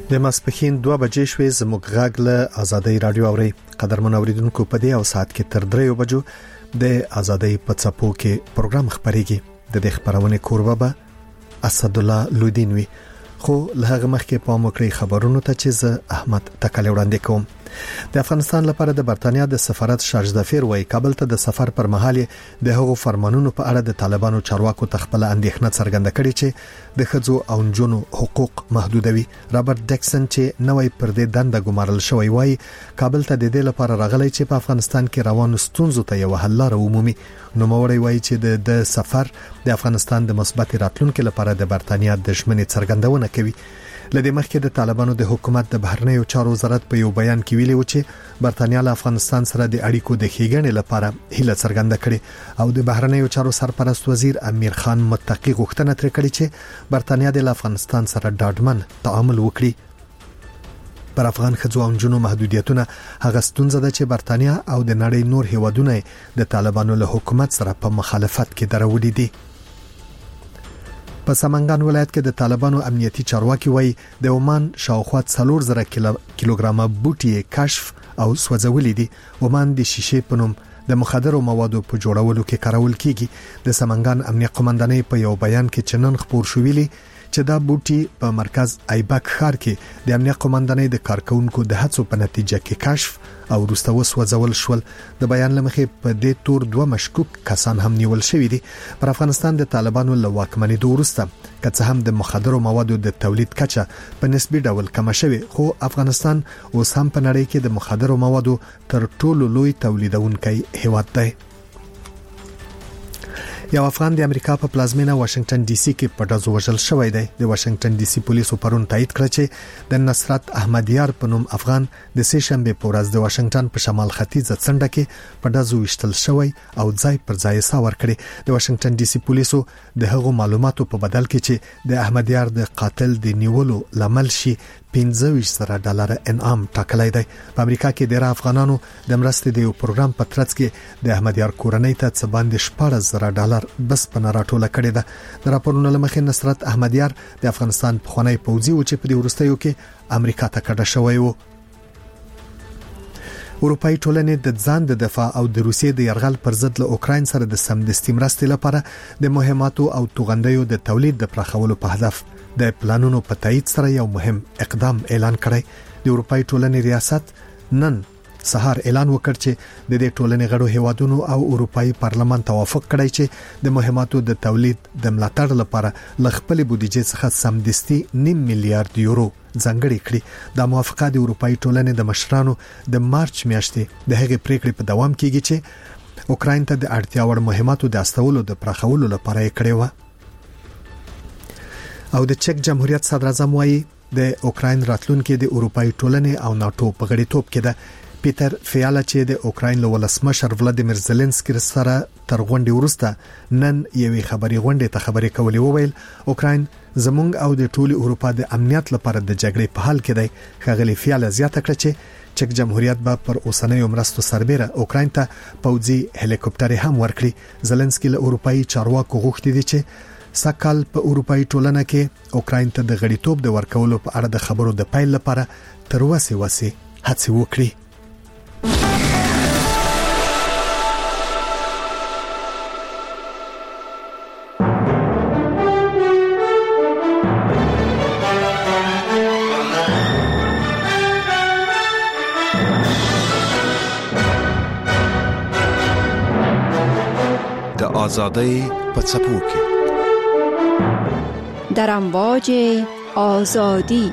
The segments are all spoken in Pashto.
د ماسپښین 2 بجې شوې زموږ غږ له آزادۍ رادیو اوري. قدرمن اوریدونکو په دې او ساعت کې تر 3 بجو د آزادۍ په څپو کې پروګرام خبريږي. د دې خبرونه کوربه به اسد الله لودینوي. خو له هغه مخکې په موکړی خبرونو ته چې زه احمد تکل وړاندې کوم. د افغانستان لپاره د برتانیا د سفارت شارج دفیر وای کابل ته د سفر پر مهال د هغو فرمانونو په اړه د طالبانو چارواکو تخپل اندېښنه څرګنده کړې چې د ښځو او نجونو حقوق محدودوي. رابرټ ډیکسن چې نوې پر دې دنده ګمارل شوی وای کابل ته د دې لپاره راغلی چې په افغانستان کې روان ستونزو ته یو حل لاره ومومي. نو موري وای چې د سفر د افغانستان د مثبت راتلونکو لپاره د برتانیا د ژمنې څرګندونه کوي. لدې مخکې د طالبانو د حکومت د بهرنیو چارو وزارت په یو بیان کې ویلي و چې برتانیا له افغانستان سره د اړیکو د ښېګڼې لپاره هیله څرګنده کړې او د بهرنیو چارو سرپرست وزیر امیر خان متقی غوښتنه تر کړې چې برتانیا د افغانستان سره ډاډمن تعامل وکړي. پر افغان ښځو او نجونو محدودیتونه هغه ستونزه ده چې برتانیا او د نړۍ نور هیوادونه د طالبانو له حکومت سره په مخالفت کې درولې دي. په سمنګان ولایت کې د طالبانو امنیتي چارواکي وای د عمان شاوخوا 4000 کیلوګرامه بوټي کشف او سوځولې دي. عمان د شیشې په نوم د مخدرو موادو په جوړولو کې کارول کیږي. د سمنګان امنیت قومندانۍ په یو بیان کې چنن خبر شویلی چې دا بوټي په مرکز ایبک ښار کې د امنیت قومندانۍ د کارکونکو د هڅو په نتیجه کې کشف او وروسته وسوځول شول. د بیان لمخې په دې تور 2 مشکوک کسان هم نیول شوی دي. پر افغانستان د طالبانو له واکمنۍ وروسته که څه هم د مخدرو موادو د تولید کچه په نسبی ډول کم شوی خو افغانستان اوس هم په نړۍ کې د مخدرو موادو تر ټولو لوی تولیدونکی هیواد دی. یو افغان د امریکا په پلازمینه واشنگټن ډي سي کې په ډزو وژل شوی دی. د واشنگټن ډي سي پولیسو پرون تایید کړ چې د نصرت احمدیار په نوم افغان د سه شنبه په ورځ د واشنگټن په شمال ختیځه څنډه کې په ډزو وشتل شوی او ځای پر ځای ساور کړی. د واشنگټن ډي سي پولیسو د هغو معلوماتو په بدل کې چې د احمدیار د قاتل د نیولو لامل شي $25,000 انعام ټاکلی دی. په امریکا کې ډیر افغانانو د مرستې د یو پروګرام په ترڅ کې د احمدیار کورنۍ ته څه باندې $14,000 بس په راټوله کړی ده. د راپورونو لمخې نصرت احمدیار د افغانستان په خونی پوځي او چې په دې ورستیو کې امریکا ته کډه شوی و. اروپאי ټولنې د ځان د دفاع او د روسیې د يرغل پر ضد له اوکراین سره د سمدستي مرستې لپاره د مهماتو او توغندیو د تولید د پراخولو په هدف د پلانونو په تایید سره یو مهم اقدام اعلان کړی. د اروپאי ټولنې ریاست نن سهار اعلان وکړ چې د دې ټولنې غړو هیوادونو او اروپאי پارلمان توافق کړی چې د مهماتو د تولید د ملاتړ لپاره ل خپل بودیجې څخه سمدستي $9 میلیارډ یورو ځانګړي کړي. دا موافقه د اروپאי ټولنې د مشرانو د مارچ میاشتې د هغې پریکړې په دوام کېږي چې اوکراین ته د اړتیا وړ مهماتو د استولو د پراخولو لپاره یې کړې و. او د چک جمهوریت صدر اعظم وایي د اوکراین راتلونکو د اروپאי ټولنې او ناتو په غړیتوب کې ده. پیټر فیالا چې د اوکراین له ولسمشر ولادیمیر زيلنسکي سره تر غونډې وروسته نن یوې خبري غونډې ته خبرې کولې وویل اوکراین زمونږ او د ټولي اروپا د امنیت لپاره د جګړې په حال کې دی. خغلی فیالا زیاته کړ چې چک جمهوریت به پر اوسنیو مرستو سربېره اوکراین ته پوځي هلیکوپټر هم ورکړي. زيلنسکي له اروپאי چارواکو غوښتي دي چې سکهال په اروپאי ټولنه کې اوکراین ته د غړیتوب د ورکولو په اړه د خبرو د پیل لپاره تر وسه هڅه وکړي. د آزادۍ په څپو کې در امواج آزادی.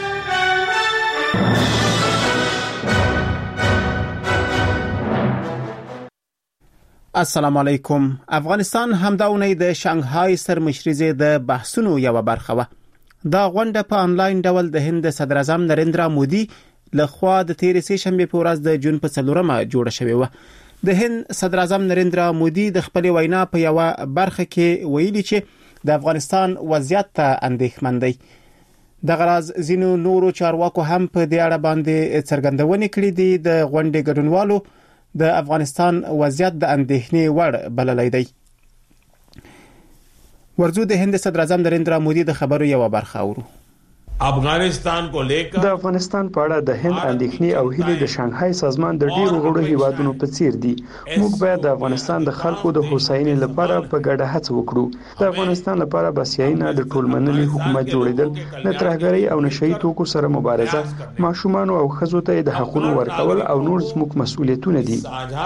السلام علیکم. افغانستان همداونی د شانګهای سرمشريزې د بحثونو یو برخه و. دا غونډه په انلاین ډول د هند صدر اعظم نریندرا مودي لخوا د 13 شنبه په ورځ د جون په 4مه جوړه شوې و. د هند صدر اعظم نریندرا مودي د خپل وینا په یو برخه کې ویلي چې د افغانستان وضعیت ته اندېښمن دی. د غراز زینو نورو چارواکو هم په دې اړه باندې څرګندونې کړې دي. د غونډې ګډونوالو د افغانستان وضعیت د اندېښنې وړ بللی دی. ورځو د هند صدر اعظم نریندرا مودي د خبرو یو برخه اورو. افغانستان کو لیکر د افغانستان په اړه د هند اندېښنې او هیلې د شانګهای سازمان د ډیرو غړو هیوادونو په څیر دي. موږ باید د افغانستان د خلکو د هوساینې لپاره په ګډه هڅه وکړو. د افغانستان لپاره بسیاینه د ټولمنلي حکومت جوړیدل، د ترهګرۍ او نشئی توکو سره مبارزه، ماشومان او ښځو ته د حقوقو ورکول او نور زموږ مسؤلیتونه دي.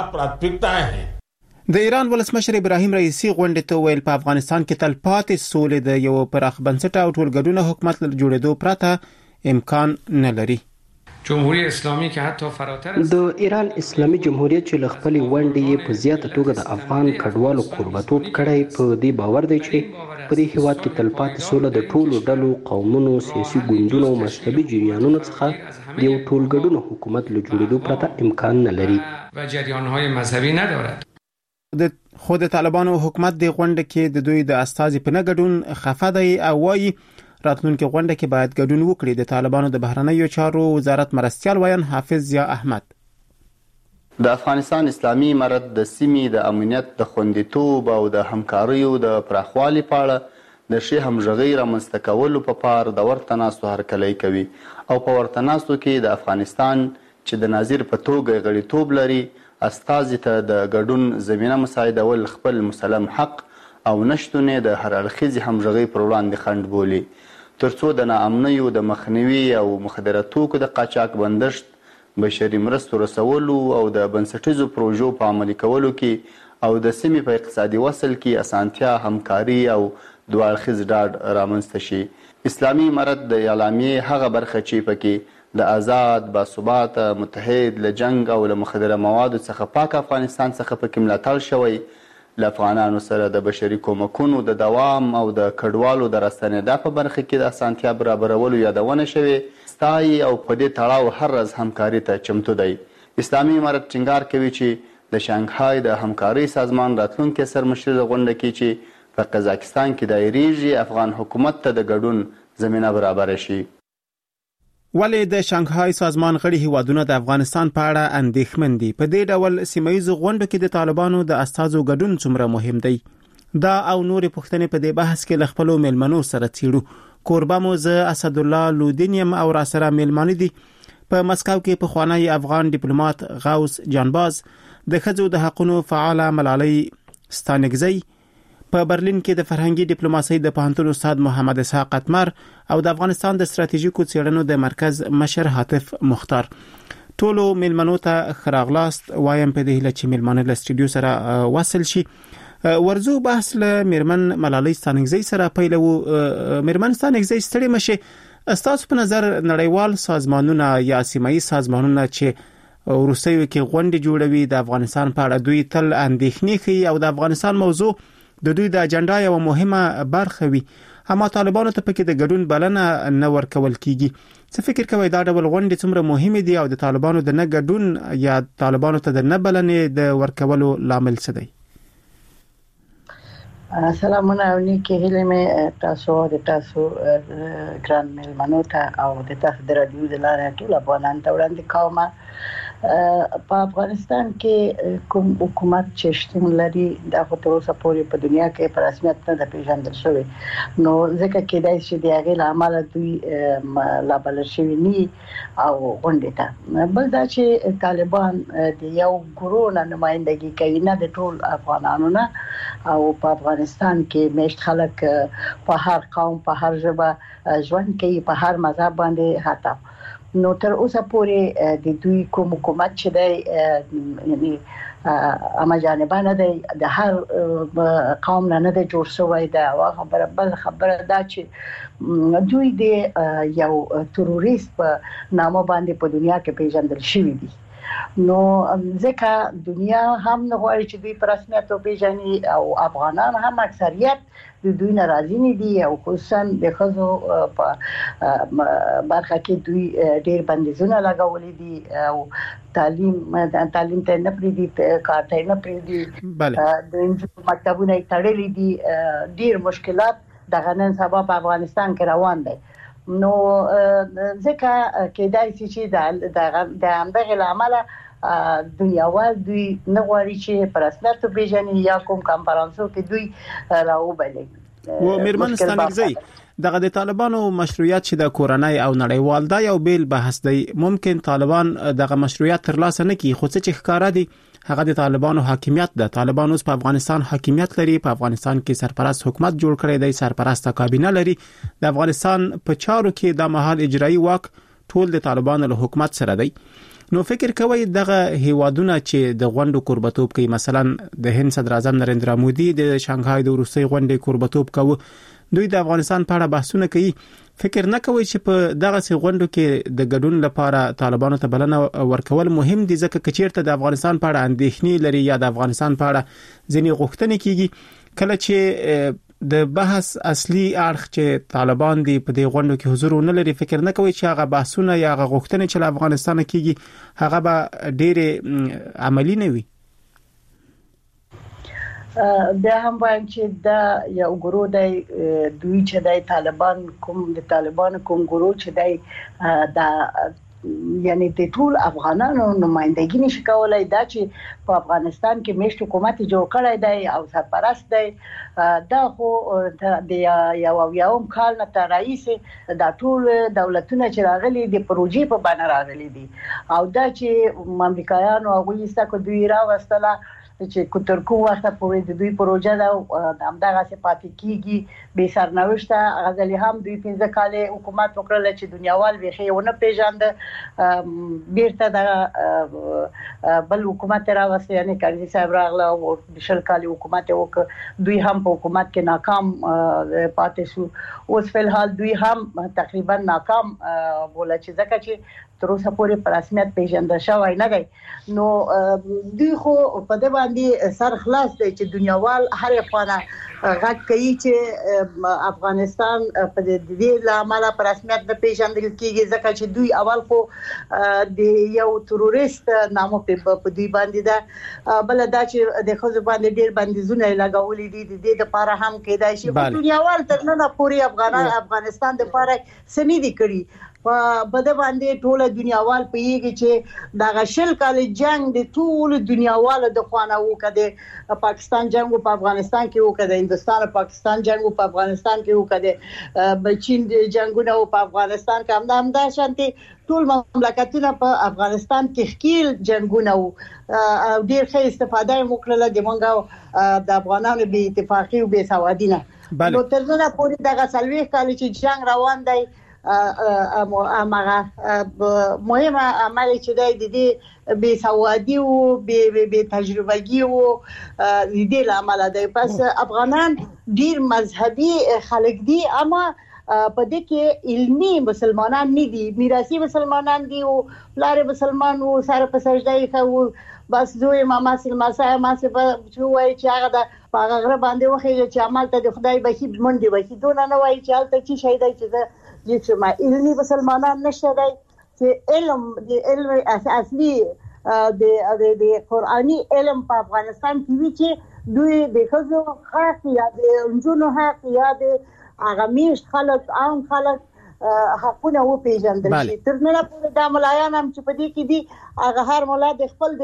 د ایران ولسمشر ابراهیم رئیسی غونډې ته ویل په افغانستان کې تلپاتې سولې د یو پراخ بنسټه او ټولګډونه حکومت جوړېدو پرته امکان نه لري. جمهوریت اسلامي کې حتی فراتر د ایران اسلامي جمهوریت چې لخپلې ونډې په زیاته توګه د افغان کډوالو قربتوب کړی، په دې باور دی چې په دې هیواد کې تلپاتې سوله د ټولو ډلو، قومونو، سیاسي ګوندونو او مذهبي جریانونو څخه د یو ټولګډونه حکومت له جوړېدو پرته امکان نه لري و جریان‌های مذهبی ندارد. د خود طالبانو حکومت د غونډه کې د دوی د استازي په نګډون خفه دی او وايي راتلونکي غونډه کې باید ګډون وکړي. د طالبانو د بهرنیو چارو وزارت مرستيال وایي حافظ ضیا احمد د افغانستان اسلامي امارت د سیمې د امنیت د خوندیتوب او د همکاریو د پراخوالي په اړه د شی همغږي رامنځته کولو په پار د ورته ناستو هرکلی کوي او په ورته ناستو کې د افغانستان چې د ناظر په توګه غړیتوب لري استازي ته د ګډون زمينه مساعدول خپل مسلم حق او نشټونه د هر اړخیزې همغږي پر وړاندې خنډ بولي، ترڅو د ناامنیو د مخنیوي او مخدره توکو د قاچاق بندښت، بشري مرستو رسولو او د بنسټیزو پروژو په عملي کولو کې او د سیمې په اقتصادي وصل کې اسانتیا، همکاري او دوه اړخیز ډاډ رامنځته شي. اسلامي امارت د اعلامیې هغه برخه چې پکې د آزاد، باثباته، متحد، له جنگ او له مخدره موادو څخه پاک افغانستان څخه پکې ملاتړ شوی، له افغانانو سره د بشري کومکونو د دوام او د کډوالو د راستنېدا په برخه کې د اسانتیا برابرولو یادونه شوې، ستایي او په دې تړاو هر ورځ همکاري ته چمتو دی. اسلامي امارت ټینګار کوي چې د شانګهای د همکاري سازمان راتلونکي سرمشري غونډه کې چې په قزاقستان کې دایریږي افغان حکومت ته د ګډون زمينه برابر شي. ولې د شانګهای سازمان غړي هیوادونه د افغانستان په اړه اندېښمن دي؟ په دې ډول سیمایي غونډو کې د طالبانو د استازو ګډون څومره مهم دی؟ دا او نورې پوښتنې په دې بحث کې له خپلو میلمنو سره څیړو. کوربه مو زه اسد الله لودینیم او را سره میلمانه دي په مسکو کې پخوانی افغان ډیپلوماټ غوث جانباز، د ښځو د حقوقو فعال ملالۍ ستانګزی، په برلین کې د فرهنګي ډیپلوماسۍ د پوهنتون استاد محمد اسحاق قطمر او د افغانستان د ستراتیژیکو څېړنو د مرکز مشر حاتف مختار. ټولو میلمنو ته خراغلاست وایم په دې هیله چې میلمانه له سټوډیو سره وصل شي. ورزو بحث له میرمن ملالۍ ستانګزی سره پیلو. میرمن ستانګزی ستړي مشه، استاسو په نظر نړیوال سازمانونه یا سیمایي سازمانونه چې روسیو کې غونډې جوړوي د افغانستان په اړه دوی تل اندېښنې کوي او د افغانستان موضوع د دوی د اجنډا یو مهمه برخه وي، اما طالبانو ته پکې د ګډون بلنه نه ورکول کیږي. څه فکر کوئ دا ډول غونډې څومره مهمه دي او د طالبانو د نه ګډون یا طالبانو ته د نه بلنې د ورکولو لامل څه دی؟ سلامونه او نیکی هیله مې تاسو د تاسو ګران میلمنو ته او د تاسو د رادیو د لارې ټول افغانان ته وړاندې کوم. په افغانستان کې کوم حکومت چې شتون لري د خو تر اوسه پورې په دنیا کې په رسمیت نه پیژندل شوی، نو ځکه کېدای شي د هغې له امله دوی لا بلل شوي ني او غونډې ته. بل دا چې طالبان د یو ګروه نه نمایندګي کوي، نه د ټول افغانانو نه، او په افغانستان کې میشت خلک په هر قوم، په هر ژبه ژوند کوي، په هر مذهب باندې حتی. نو تر اوسه پورې د دوی کوم حکومت چې دی یعنی اما جانبانه دی د هر قوم نه دی جوړ شوی دی. خبره بل خبره دا چې دوی د یو تروریست په نامه باندې په دنیا کې پیژندل شوی دي. نو ځکه دنیا هم نه غواړي چې دوی په رسمیت وپیژني او افغانان هم اکثریت د دوی ناراضي نه دي او خصوصا د ښځو په برخه کې دوی ډېر بندیزونه لګولي دي او تعلیم ته نه پریږدي، کار ته نه پریږدي، د انجونو مکتبونه یې تړلي دي. ډېر مشکلات دغه نن سبا په افغانستان کې روان دي. نو ځکه کېدای شي چې د همدغې له امله دنیاوال دوی نه غواړي چې په رسمیت وپېژني یا کوم کنفرانسو کې دوی راوبلي. و میرمن ستانګزی دغه د طالبانو مشروعیت چې د کورنۍ او نړیوال دا یو بیل بحث دی. ممکن طالبان دغه مشروعیت ترلاسه نه کړي، خو څه ښکارا دي هغه د طالبانو حاکمیت ده. طالبان اوس په افغانستان حاکمیت لري، په افغانستان کې سرپرست حکومت جوړ کړی دی، سرپرست کابینه لري. د افغانستان په چارو کې د مهال اجرایی واک ټول د طالبانو له حکومت سره دی. نو فکر کوي دغه هیوادونه چې د غونډو قربتوب کوي، مثلا د هند صدر اعظم نریندرا مودي د شانګهای د روسي غونډې قربتوب کوي، دوی د افغانستان په اړه بحثونه کوي. فکر نه کوي چې په دغه غونډو کې د ګډون لپاره طالبانو ته بلنه ورکول مهم دي، ځکه چې چیرته د افغانستان په اړه اندېښنې لري یا د افغانستان په اړه ځینې غوښتنې کیږي، کله چې د بحث اصلي اړخ چې طالبان دی په دې غونډو کې حضور نه لري، فکر نه کوي چې هغه بحثونه یا هغه غوښتنې چې له افغانستان کیږي هغه به ډېر عملی نه وي. بیا هم وایم چې دا یو ګروه دی، دوی چې د طالبان کوم ګروه چې دی دا یعنی د ټول افغانانو نمائندګي نشي کولای. دا چې په افغانستان کې مشت حکومت جوړ کړی دی او سرپرست دی، دا خو د یوم کال نه تر رئیس د ټول دولتونو چې راغلي د پروژې په بڼه راغلي دي، او دا چې امریکایانو هغه یې سکه دوی راوستله چې تر کوم وخت پورې د دوی پروژه دا همدغه صفاتي کیږي به سرنوشته. غزلی هم دوی 15 کال حکومت وکړل چې دنیاوال ویخي ونه پیژاند، بیرته د بل حکومت راوسته، یعنی کارزی صاحب راغله او 20 کال حکومت وکړ، دوی هم په حکومت کې ناکام پاتې شو. اوس په الحال دوی هم تقریبا ناکام بوله چې ځکه چې تر اوسه پورې په رسمیت پیژندل شوی نه دی. نو دوی خو په دې باندې سر خلاص دی چې دنیاوال هر افغان غږ کوي چې افغانستان په دې لامل په رسمیت نه پیژندل کیږي، ځکه چې دوی اول خو د یو تروریست نامو په دوی باندې ده، بل دا چې د خو باندې ډیر بندیزونه لګولې دي، د دې لپاره هم کېدای شي دنیاوال تر نن پورې افغانستان د لپاره سنې دي کړی. په بده باندې ټول دنیاوال پیږي چې دا غشل کال جنگ د ټول دنیاوال د خوانه وکړي، پاکستان جنگ په افغانستان کې وکړي، هندستان پاکستان جنگ په افغانستان کې وکړي، چین جنگونه په افغانستان کې همدا شانتي ټول مملکتونه په افغانستان کې خکیل جنگونه او ډیر ښه استفاده وکړه د مونږه د افغانانو به اتفاقی او به سوادینه. نو تر څو پورې دا غسلوي کال چې جنگ روان دی، امغه مهمه عمل چې د دې به سوادي او به تجربهګي او د دې عمل دی. پس افغانان ډیر مذهبي خلک دي، اما په دې کې علمي مسلمانان نه دي، میراثي مسلمانان دي او لاره مسلمان او سره په سجده یې بس دوی ماما سلمہ صاحب ما څه په وای چې هغه د هغه باندې وخی چې عمل ته د خدای بخي منډي وای دونه نه وای چې حالت چې شهید چې ما علمي مسلمانان نشته دی چې علم اصلي د قرآني علم په افغانستان کې وی چې دوی د خزو حق یا د انجونو حق یا د هغه میش خلک عام خلک حقونه و پیژندل شي. تر نه پورې د ملایان هم چې په دې کې دي هغه هر مولا د خپل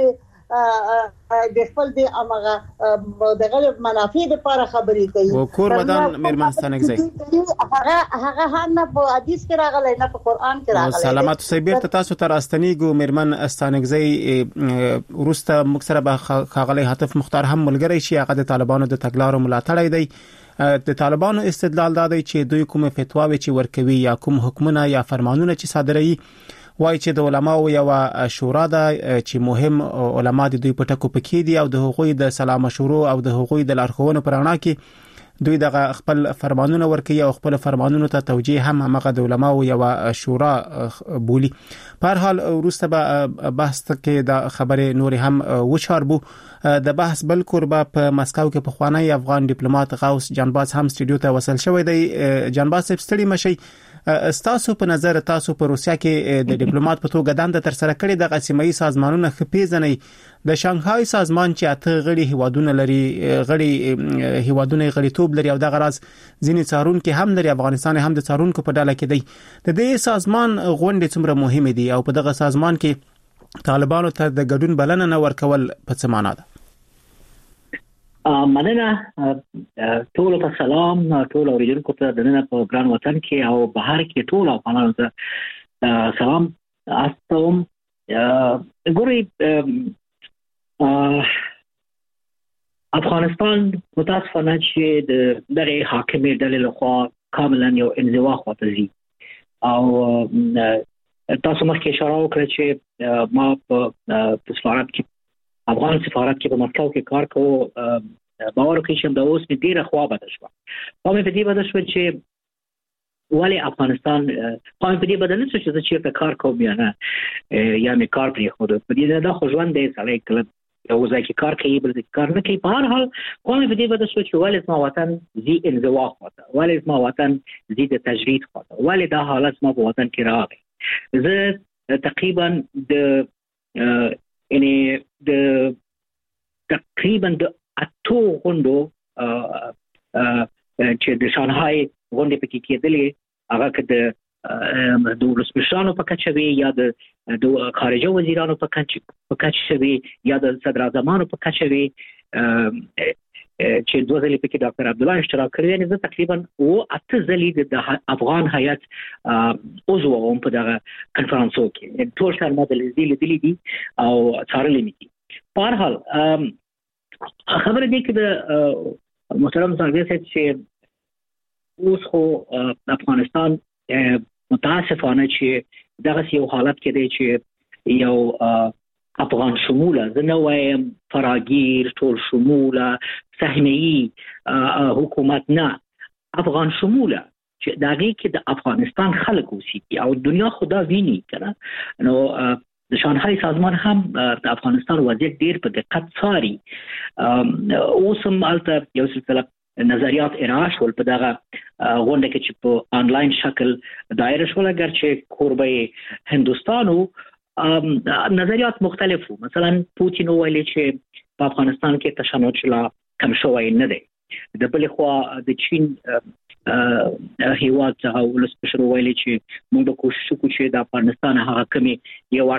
د امغه د غلب منافع لپاره خبرې کوي. او کور ودان میرمن ستانګزی هغه هم په حدیث کې راغلی نه په قران کې راغلی. سلامات سیبیر تاسو ته راستنیګو میرمن ستانګزی ورسته مکسره به خاغلی حاتف مختار هم ملګری شي، هغه د طالبانو د تګلارو ملاتړی دی. د طالبانو استدلال دا دی چې دوی کوم فتواوی چې ورکوي یا کوم حکمونه یا فرمانونه چې صادروي وای چې د علماو یو شورا ده چې مهم علما د دوی په ټکو پکې دي او د حقوقي د سلام مشورو او د حقوقي د لارښوونو پر اړه کې دوی د خپل فرمانونه ورکوي او خپل فرمانونو ته توجیه هم هغه د علماو یو شورا بولی. په هر حال وروسته به بحث کې د خبرې نور هم وشاربو. د بحث بل قربه په مسکو کې په خوانی افغان ډیپلوماټ غوث جانباز هم سټوډیو ته وصل شوی دی. جانباز صاحب ستړي مشي، تاسو په نظر تاسو په روسیا کې د ډیپلوماټ په توګه دنده تر سره کړې د قسمي سازمانونو خپېزنې د شانګهای سازمان چې اته غړي هیوادونه لري، غړي هیوادونه غړیتوب لري او د غراز ځینې څارون کې هم لري، افغانستان هم د څارونکو په ډله کې دی. د دې سازمان غونډې څومره مهمه دي او په دغه سازمان کې طالبانو ته د ګډون بلنه نه ورکول په څه معنا ده؟ مننه ټول په سلام ټول اوریدونکو ته د نن په ګران وطن کې او بهر کې ټول افغانانو ته سلام استوم. ګوري افغانستان متاسفانه چې د دغه حاکمي ډلې لخوا کاملا یو انزوا خواته ځي او تاسو مخکې اشاره وکړه چې ما په سفارت کې افغان سفارت کې په مسکو کې کار کوم باور کوي چې د اوس په ډیره خوا بده شو. په دې بده شو چې ولی افغانستان په دې بدل نشو چې په کار کوم یا نه یا می کار پرې خو په دې دا خو ژوند دی سړی کله یو ځای کې کار کوي بل ځای کار نه کوي. په هر حال په دې بدل شو چې ولی ما وطن زی انزوا خواته ولی ما وطن زی د تجرید خواته ولی دا حالت ما په وطن کې راغی. زه تقریبا د یعنی تقریبا د اتو غوندو چې د شانګهای غونډې پکې کېدلې هغه که د ولسمشرانو په کچه وي یا د خارجه وزیرانو په کچه وي یا د صدر اعظمانو په کچه وي چې دوه ځلې پکې ډاکټر عبدالله اشتراک کړی. یعنی زه تقریبا اته ځلې د افغان هیئت عضو وم په دغه کنفرانسو کې. ټول شر ما د لیدلې دي او څارلې مې دي. په هر حال خبره دې کې د محترم څنګه چې اوس خو افغانستان متاسفانه چې دغه یو حالت کې دی چې یو افغان شموله زه نه وایم فراگیر ټول شموله سهمیه‌ای حکومت نه افغان شموله چې دغه کې د افغانستان خلک اوسېږي او دنیا خدا ویني کنه. نو د شانګهای سازمان هم د افغانستان وضعیت ډیر په دقت څاري. اوس هم البته یو سلسله نظریات ارائه شول په دغه غونډه کې چې په آنلاین شکل دایره شول اگر چې قربې هندوستانو نظریات مختلف وو. مثلا پوتین ویلي چې په افغانستان کې تشنج لا کم شوی نه دی. د بل خوا د چین هیواد څخه ولسمشر ویلي چې موږ کوشش وکړو چې د افغانستان هغه کمی یو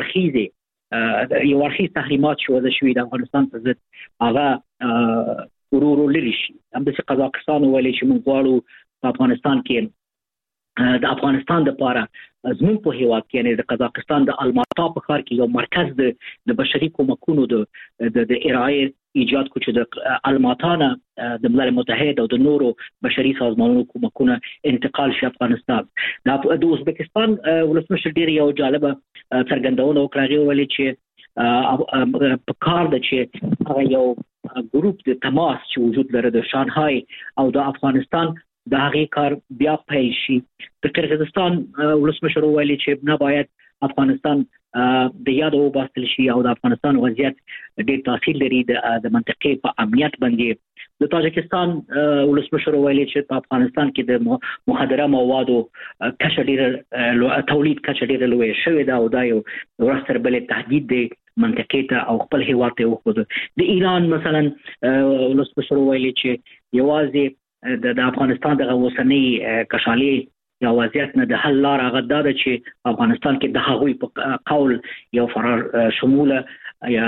اړخیز تحریمات شو د شوی د افغانستان په ضد هغه ورورو لري شي. هم د قزاقستان ویلي چې موږ غواړو په افغانستان کې د افغانستان لپاره زموږ په هیواد کې یعنی د قزاقستان د الماتا په ښار کې یو مرکز د بشري کومکونو د ارائه ایجاد کو چې د الماتا نه د ملل متحد او د نورو بشري سازمانونو کومکونه انتقال شي افغانستان. د ازبکستان ولسمشر ډیر یو جالبه څرګندونه وکړه ویلي چې په کار د چې هغه یو ګروپ د تماس چې وجود لري د شانګهای او د افغانستان د هغه کار بیا پیل شي. د قرغیزستان ولسمشر ویلي چې نه باید افغانستان د یاد او باستل شي او د افغانستان وضعیت ډېر تاثیر لري د منطقې په امنیت باندې. د تاجکستان ولسمشر ویلي چې په افغانستان کې د مخدره موادو کچه ډېر تولید کچه ډېر لوی شوی دا او دا یو ورستر بل تهدید دی منطقې ته او خپل هیواد ته وخت. د ایران مثلا ولسمشر ویلي چې یوازې د افغانستان د اوسنۍ کشالي یا وضعیت نه د حل لار هغه دا ده چې افغانستان کې د هغوی په قول یو فرار شموله یا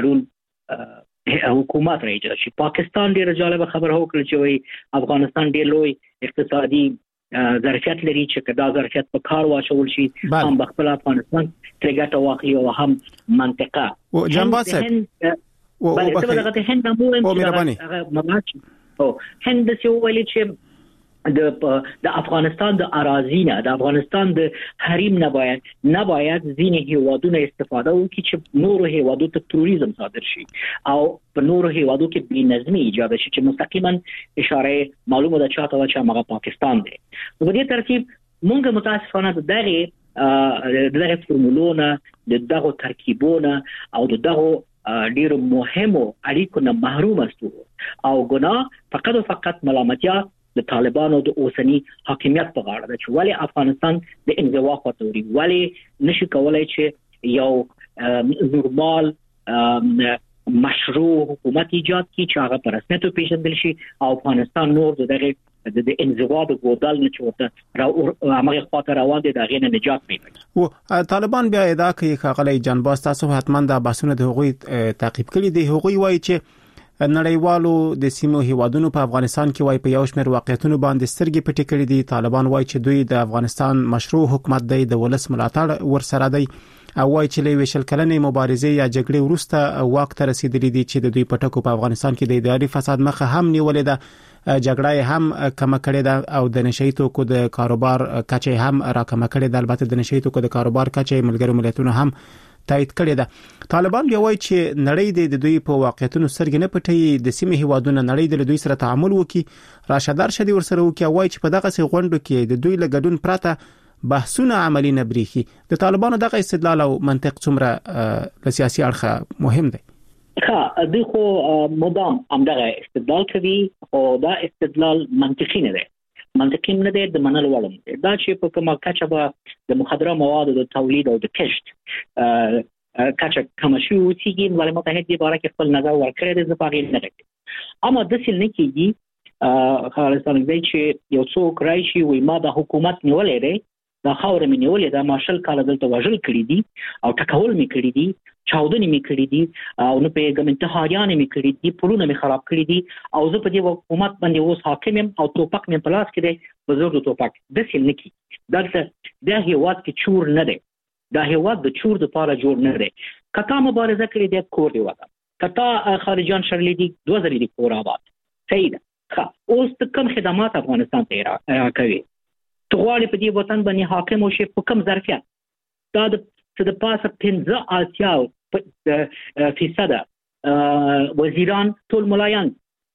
ټولګړون حکومت راځي. چې پاکستان ډیر جالب خبر هوکړه چې وای افغانستان ډیر لوی اقتصادي ظرفیت لري چې دا ظرفیت په کار واچول شي هم بخپل افغانستان ترګټه واخلي او هم منطقه او جنبات او دغه هند مو او هند څه ویلي چې د افغانستان د اراضینه د افغانستان د حریم نه باید ځینې هیوادونه استفاده وکړي چې نورو هیوادو ته تروریزم صادر شي او په نورو هیوادو کې بې نظمي ایجاد شي چې مستقیما اشاره معلومه ده چاته چې هغه پاکستان دی. په دې ترتیب موږ متاسفانه دغه فرمولونه دغه ترکیبونه او دغه ډیر مهمو اړیکو نه محروم استو او ګناه فقط ملامتیا د طالبانو د اوسنی حاکمیت په غاړه ده چې ولی افغانستان د انزوا خاطري ولی نشي کولای چې یو نورمال مشروع حکومت ایجاد کی چې هغه پر رسمیت پیژندل شي او افغانستان نور دغه د انزوا د ګودال نه چوته هغه خاطر روان دي دغه نه نجات پیدا. او طالبان بیا ادعا کوي خغلی جنباز تاسو حتمان د بحثونو د حقوقي تعقیب کړي دي. حقوقي وایي چې نړیوالو د سیمو هیوادونو په افغانستان کې وای په یو شمېر واقعیتونو باندې سترګې پټې کړې دي. طالبان وای چې دوی د افغانستان مشروع حکومت دی، د ولس ملاتړ ورسره دی او وای چې له وشل کلنې مبارزې یا جګړې وروسته واک ته رسیدلې دي چې د دوی په ټکو په افغانستان کې د اداري فساد مخه هم نیولې ده، جګړه هم کم کړې ده او د نشئی توکو د کاروبار کچې هم راکم کړې ده. البته د نشئی توکو د کاروبار کچې ملګرو ملتونو هم تایید کړې ده. طالبان بیا وایي چې نړۍ د دوی په واقعیتونو سرګ نه پټي، د سیمې هیوادونو نړۍ د دوی سره تعامل وکړي، راشدار شدي ورسره وکړي. وایي چې په دغه سي غونډو کې د دوی له ګډون پرته بحثونه عملی نه بریخي. د طالبانو دغه استدلال او منطق څومره له سیاسي اړخه مهم دی؟ دوی خو مدام همدغه استدلال کوي او دا استدلال منطقي نه دی، د منلو وړ دی. دا چې په کومه کچه به د مخدره موادو د تولید او د کشت کچه کم شي او چې ملل متحد دی باره کې خپل نظر ورکړی دی، زه پاره نه راځم. اما د سیل نه کېږي خالصانه دی چې یو څوک راشي وي ما د حکومت نیولې دی، دا خاور مې نیولې ده، ماشل کاله دلته وژل کړی دي او ټکول مې کړی دي، چاودنې مې کړی دي او نه پیغام انتحاریان مې کړی دي، پلونه مې خراب کړی دي او زه په دې حکومت باندې اوس حاکم یم او توپک مې په لاس کې دی، بزرګ توپک د سیل نه کی. دا هیواد کې چور نه دی، دا هیواد د چور د پاره جوړ نه دی. کته مبارزه کړې ده کور دی وته، کته خارجيان شړلې دي 2000 دی کور آباد. صحیح ده. اوس کوم خدمات افغانستان ته راکوي؟ تغواړي په دې وطن باندې حاکم او شي په کم ظرفیت؟ دا د پاسه 15% وزیران ټول ملایان،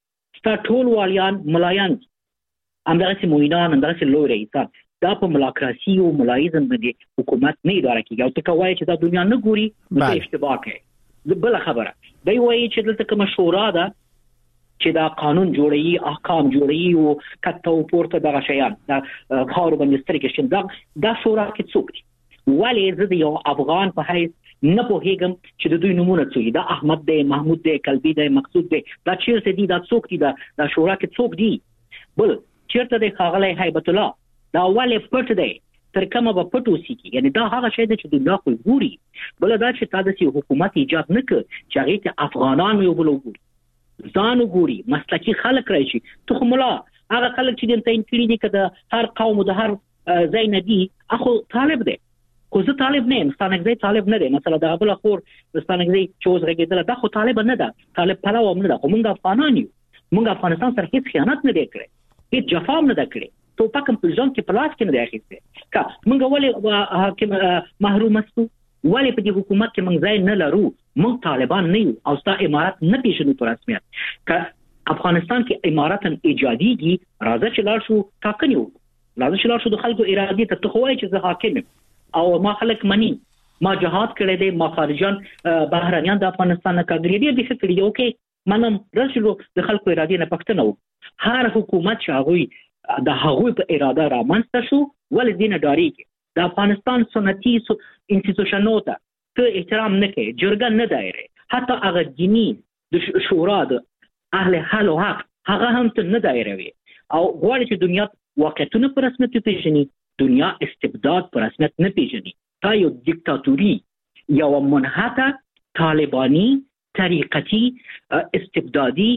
ټول والیان ملایان، همدغه موینان، همدغه لوی رئیسان. دا په ملاکراسي او ملایزم باندې حکومت نه اداره کیږي. او ته کوي چې دا دنیا نه ګوري، نو اشتباه کوي. بل خبره دی وایي چې دلته کوم شورا ده چې دا قانون جوړي، احکام جوړي او کته او پورته دغه شیان دا خاور باندې سترګې شین. دا شورا کې څوک دي؟ ولې زه د یو افغان په حیث نه پوهیږم چې د دوی نمونه څه دي؟ دا احمد دی، محمود دی، کلبی دی، مقصود دی، دا چیرته دي؟ دا څوک دي؟ دا شورا کې څوک دي؟ بل چیرته دی خاغلی هیبت الله؟ دا ولې پټ دی؟ تر کومه به پټ وسیږي؟ یعنی دا هغه شی دی چې دنیا خو ګوري. بل دا چې تاسو حکومت ایجاد نه کړ چې هغه ته افغانان یو بل وګوري، ځان وګوري، مسلکي خلک راشي. ته خو ملا هغه خلک چې د تعین کړي دي کده هر قوم د هر ځای نه دي، اخو طالب دی. خو زه طالب نه یم، ستانګزی طالب نه دی. مثلا د ابل خور ستانګزی چوز راګیدل، دا خو طالب نه ده، طالب پلاو نه ده. خو موږ افغانان یو، موږ افغانستان سره هیڅ خیانت نه دی کړی، هیڅ جفا نه ده کړې. توپک په ځان کې پلاس کې نه دی اخیسته. کا موږ ولې حاکم محروم استو؟ ولې په دې حکومت کې موږ ځای نه لرو؟ موږ طالبان نه یو او ستا امارات نه پیژنو په رسمیت. که افغانستان کې امارات ایجاديږي، راځي چې لاړ شو ټاکنې وکړو، راځي چې لاړ شو د خلکو ارادې ته تخوای چې زه حاکم یم او ما خلک مني، ما جهاد کړی دی، ما خارجيان بهرانيان د افغانستان نه کاږي دي څه کړی. اوکې منم، رسلو د خلکو ارادې نه پښتنه وکړو. هر حکومت چې هغه د هغوی په اراده رامنځته شو ولې دینه ډاریږي. د افغانستان سنتي انستیټیوشنونو ته احترام نه کوي، جرګه نه دایره، حتی هغه دیني د شورا د اهل حل او حق هغه هم ته نه دایروي. او غواړي چې دنیا واقعیتونه په رسمیت پیژني، دنیا استبداد په رسمیت نه پیژني. تا یو دیکتاتوري، یو منحته طالبانی طریقتی استبدادي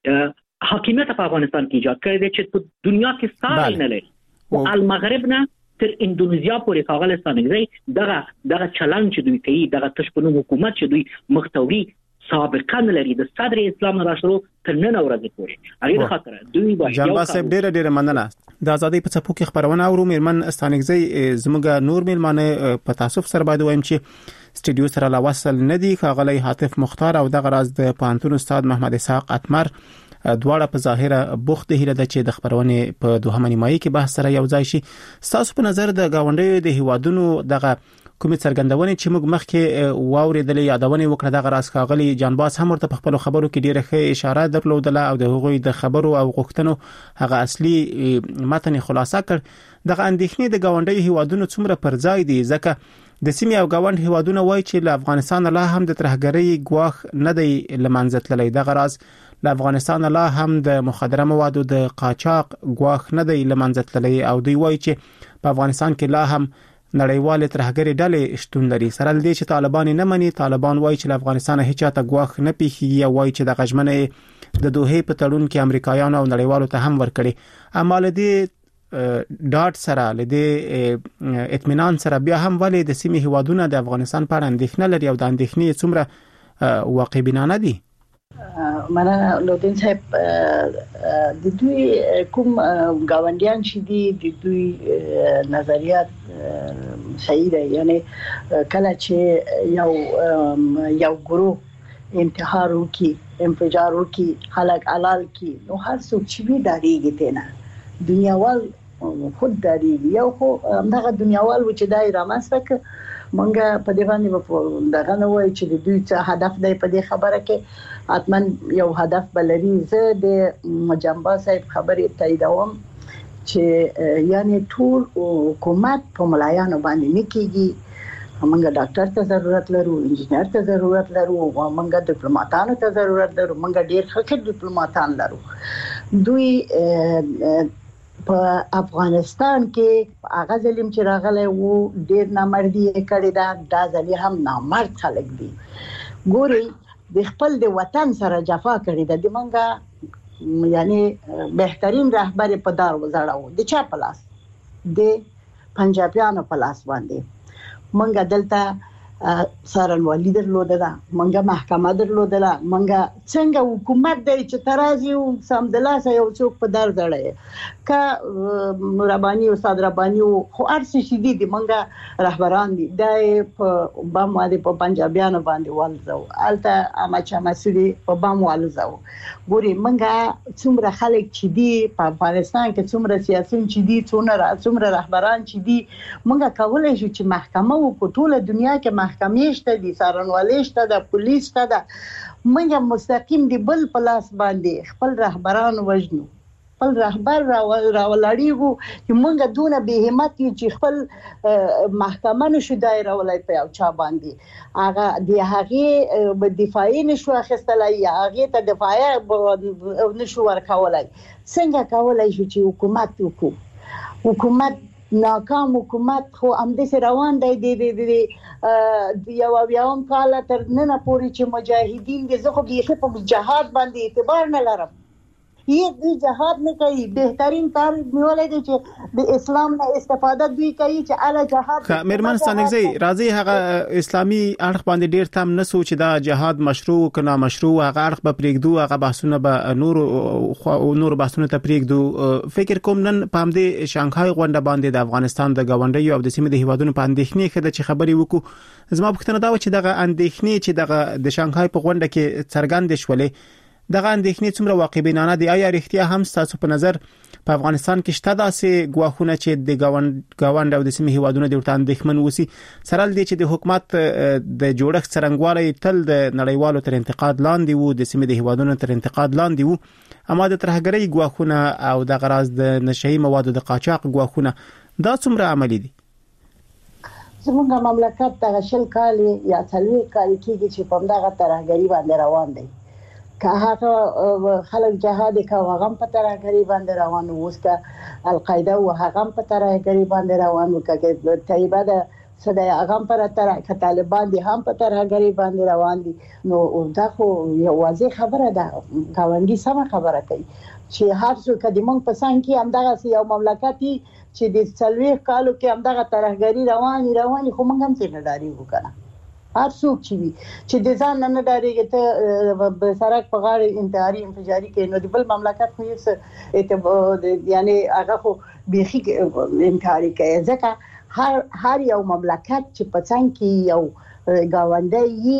حاکمیت په افغانستان کې ایجاد کړی دی چې په دنیا کې ساری نه لري. او المغرب نه تر اندونیزیا پورې کاغلستان دغه چلن چې دوی کوي، دغه تشپنو حکومت چې دوی مختوري سابقه نه لري د صدر اسلام راشرو تر نن ورځې پورې. هغه خاطر دوی به جنبا صاحب ډېر مننه. د ازادي په څپو کې خبرونه اورو. میرمن استانګزی زموږ نور میلمانه په تاسف سره باید وایم چې سټډیو سره لا وصل نه دي. خاغلی حاتف مختار او دغه راز د پانتون استاد محمد اسحاق اتمر دواړه په ظاهره بوخت هیله ده چې د خبرونه په دوهمه نیمایي کې بحث سره یو ځای شي. تاسو په نظر د گاونډیو د هیوادونو دغه کومې څرګندونې چې موږ مخکې واوریدلې یادونه وکړه، دغه راز خاغلی جانباز هم ورته په خپل خبرو کې ډیره ښه اشاره درلودله او د هغوی د خبرو او غوښتنو هغه اصلي متن خلاصه کړ. دغه اندېښنې د گاونډیو هیوادونو څومره پر ځای دي؟ ځکه د سیمې او گاوند هیوادونه وایي چې له افغانستان لا هم د ترهګرۍ ګواښ نه دی لمنځه تللی. دغه راز له افغانستان لا هم د مخدره موادو د قاچاق ګواښ نه دی لمنځه تللی او دوی وایي چې په افغانستان کې لا هم نړیوال ترهګرۍ ډلې شتون لري. سره لدې چې طالبان نه مني، طالبان وایي چې له افغانستان هیڅ چاته ګواښ نه پیښیږي او وایي چې د غژمنې د دوحې په تړون کې امریکایانو او نړیوالو ته هم ورکړي. اما لدې ډاټ سره لدې اطمینان سره بیا هم ولې د سیمې هیوادونو د افغانستان په اړه اندېښنه لري او د اندېښنې څومره واقع بینانه دي؟ مننه لودین صاحب. د دوی کوم گاونډیان چې دي د دوی نظریات صحیح دي. یعنی کله چې یو ګروپ انتحار وکي، انفجار وکي، خلک علال کی، نو هر څوک چې وی داریږي تنه دنیاوال خود داریږي. یو خو دغه دنیاوال چې دای رامنځته ک مونږه په دې باندې دغه نو وای چې د دوی څه هدف دی په دې خبره کې اتمن یو هدف بلري. زه د جنبا صاحب خبرې تاییدوم چې یعنی ټول حکومت په ملایانو باندې نکېږي. مونږه ډاکټر ته ضرورت لرو، انجینر ته ضرورت لرو، مونږه ډیپلوماټانو ته ضرورت لرو، مونږه ډیر ښه ډیپلوماټان لرو. دوی په افغانستان کې هغه ظلم چې راغلی وو ډیر نامردي کړی دا، دا ځلې هم نامرد خلک دي. ګوري د خپل د وطن سره جفا کړی ده. د منګه یعنی بهترین رهبر په دار وزړاو د چا په لاس؟ د پنجابیانو په لاس باندې. منګه دلته سارنوالي درلودله، منګه محکمه درلودله، منګه څنګه حکومت دی چې ترازی او سمدلاسه یو څوک په در ځړی ک ربانی او استاد ربانی خو ارسي شدي دي منګه رهبران دي دای په بام باندې په پنجابیانو باندې والزو الته اماچا مسؤلی په بام والزو. ګوري منګه څومره خلک چې دي په افغانستان کې څومره سیاسيون چې دي څومره رهبران چې دي منګه کولای شو چې محکمه او ټول دنیا کې محکمې شته دي، سارنوالي شته ده، پولیس شته ده. موږ مستقیم دی بل پلاس باندې خپل رهبران وژنو، خپل رهبر راولړیږو چې موږ دونه به همت یو چې خپل محکمه نشو دایره ولای په او چا باندې هغه دی هغه دفاعي نشو اخیستلای، هغه ته دفاع نشو ورکولای. څنګه کولای شو چې حکومت وکړو؟ حکومت ناکام حکومت خو همدې روان دی یو بیاوم کال تر نن پورې چې مجاهدین دي. زه خو بیخي په جهاد باندې اعتبار نه لرم. یی جهاد نه کوي، بهترین کار نیولای دی چې د اسلام نه استفاده دوی کوي چې اعلی جهاد. میرمن ستانګزی راځي هغه اسلامي اړخ باندې ډیر تم نه سوچ دا جهاد مشروع کنا مشروع هغه اړخ به پریږدو، هغه بحثونه به نور بحثونه ته پریږدو. فکر کوم نن په همدې شانګهای غونډه باندې د افغانستان د گاونډیو او د سیمې د هیوادونو په اندېښنې خده چې خبري وکړو. زما پوښتنه دا و چې دغه اندېښنې چې دغه د شانګهای په غونډه کې څرګند شولې دغه اندېښنې څومره واقع بینانه دي؟ آیا رښتیا هم تاسو په نظر په افغانستان کې شته داسې ګواښونه چې د گاوند او د سیمې هیوادونو د ورته اندېښمن وسی سره لدی چې د حکومت د جوړښت څرنګوالی تل د نړیوالو تر انتقاد لاندې وو، د سیمې د هیوادونو تر انتقاد لاندې وو، اما د ترهګرۍ ګواښونه او د غراض د نشئی موادو د قاچاق ګواښونه دا څومره عملی دي؟ زموږ مملکت د شل کال یا څلوي کال کېږي چې په دغه ترهګرۍ باندې روان دی. که هغه خلک جهاد کوي هغه په ترهګرۍ باندې روان وو، که القاعده او هغه په ترهګرۍ باندې روان وو، که طیبه د صدای هغه پر که طالبان دي هم په ترهګرۍ باندې روان دي. نو دا خو یو واضح خبره ده، گاونډي سم خبره کوي چې هر څوک د مونږ په سان کې همدغه یو مملکتي چې د څلوي کالو کې همدغه ترهګرۍ رواني خو مونږ هم څنګه داري وکړه. هر څوک چې د ځان نه ډارېږي ته په سرک په غاړه انتحاري انفجاري کوي، نو د بل مملکت خو یې یعنی هغه خو بیخي انتحاري کوي. ځکه هر یو مملکت چې په څنګ کې یو گاونډی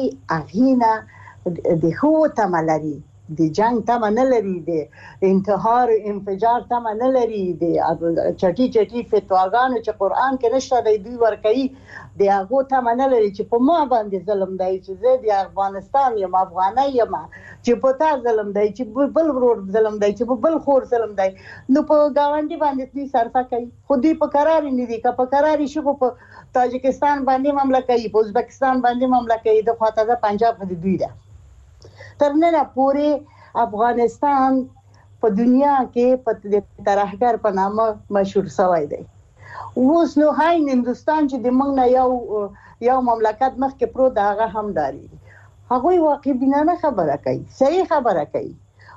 اغینه د خو تمه لري، د جنگ تمه نه لري، د انتحار انفجار تمه نه لري، د چټي فتواګانو چې قران کې نشته د دوی ورکوي د هغه تمه نه لري چې په ما باندې ظلم دی، چې زه د افغانستان یم، افغانۍ یم، چې په تا ظلم دی، چې بل ورور ظلم دی، چې بل خور ظلم دی. نو په گاونډي باندې دوی صرفه کوي. خو دوی په قرار نه دي، که په قرار شي په تاجکستان باندې حمله کوي، په ازبکستان باندې حمله کوي، د خواته د پنجاب د دوی ده. تر نن پورې افغانستان په دنیا کې په ترهګر په نامه مشهور شوی دی. اوس نو هاي هندستان چې د موږ نه یو مملکت مخکې پروت هغه هم داري، هغه واقع بینانه خبره کوي، صحیح خبره کوي.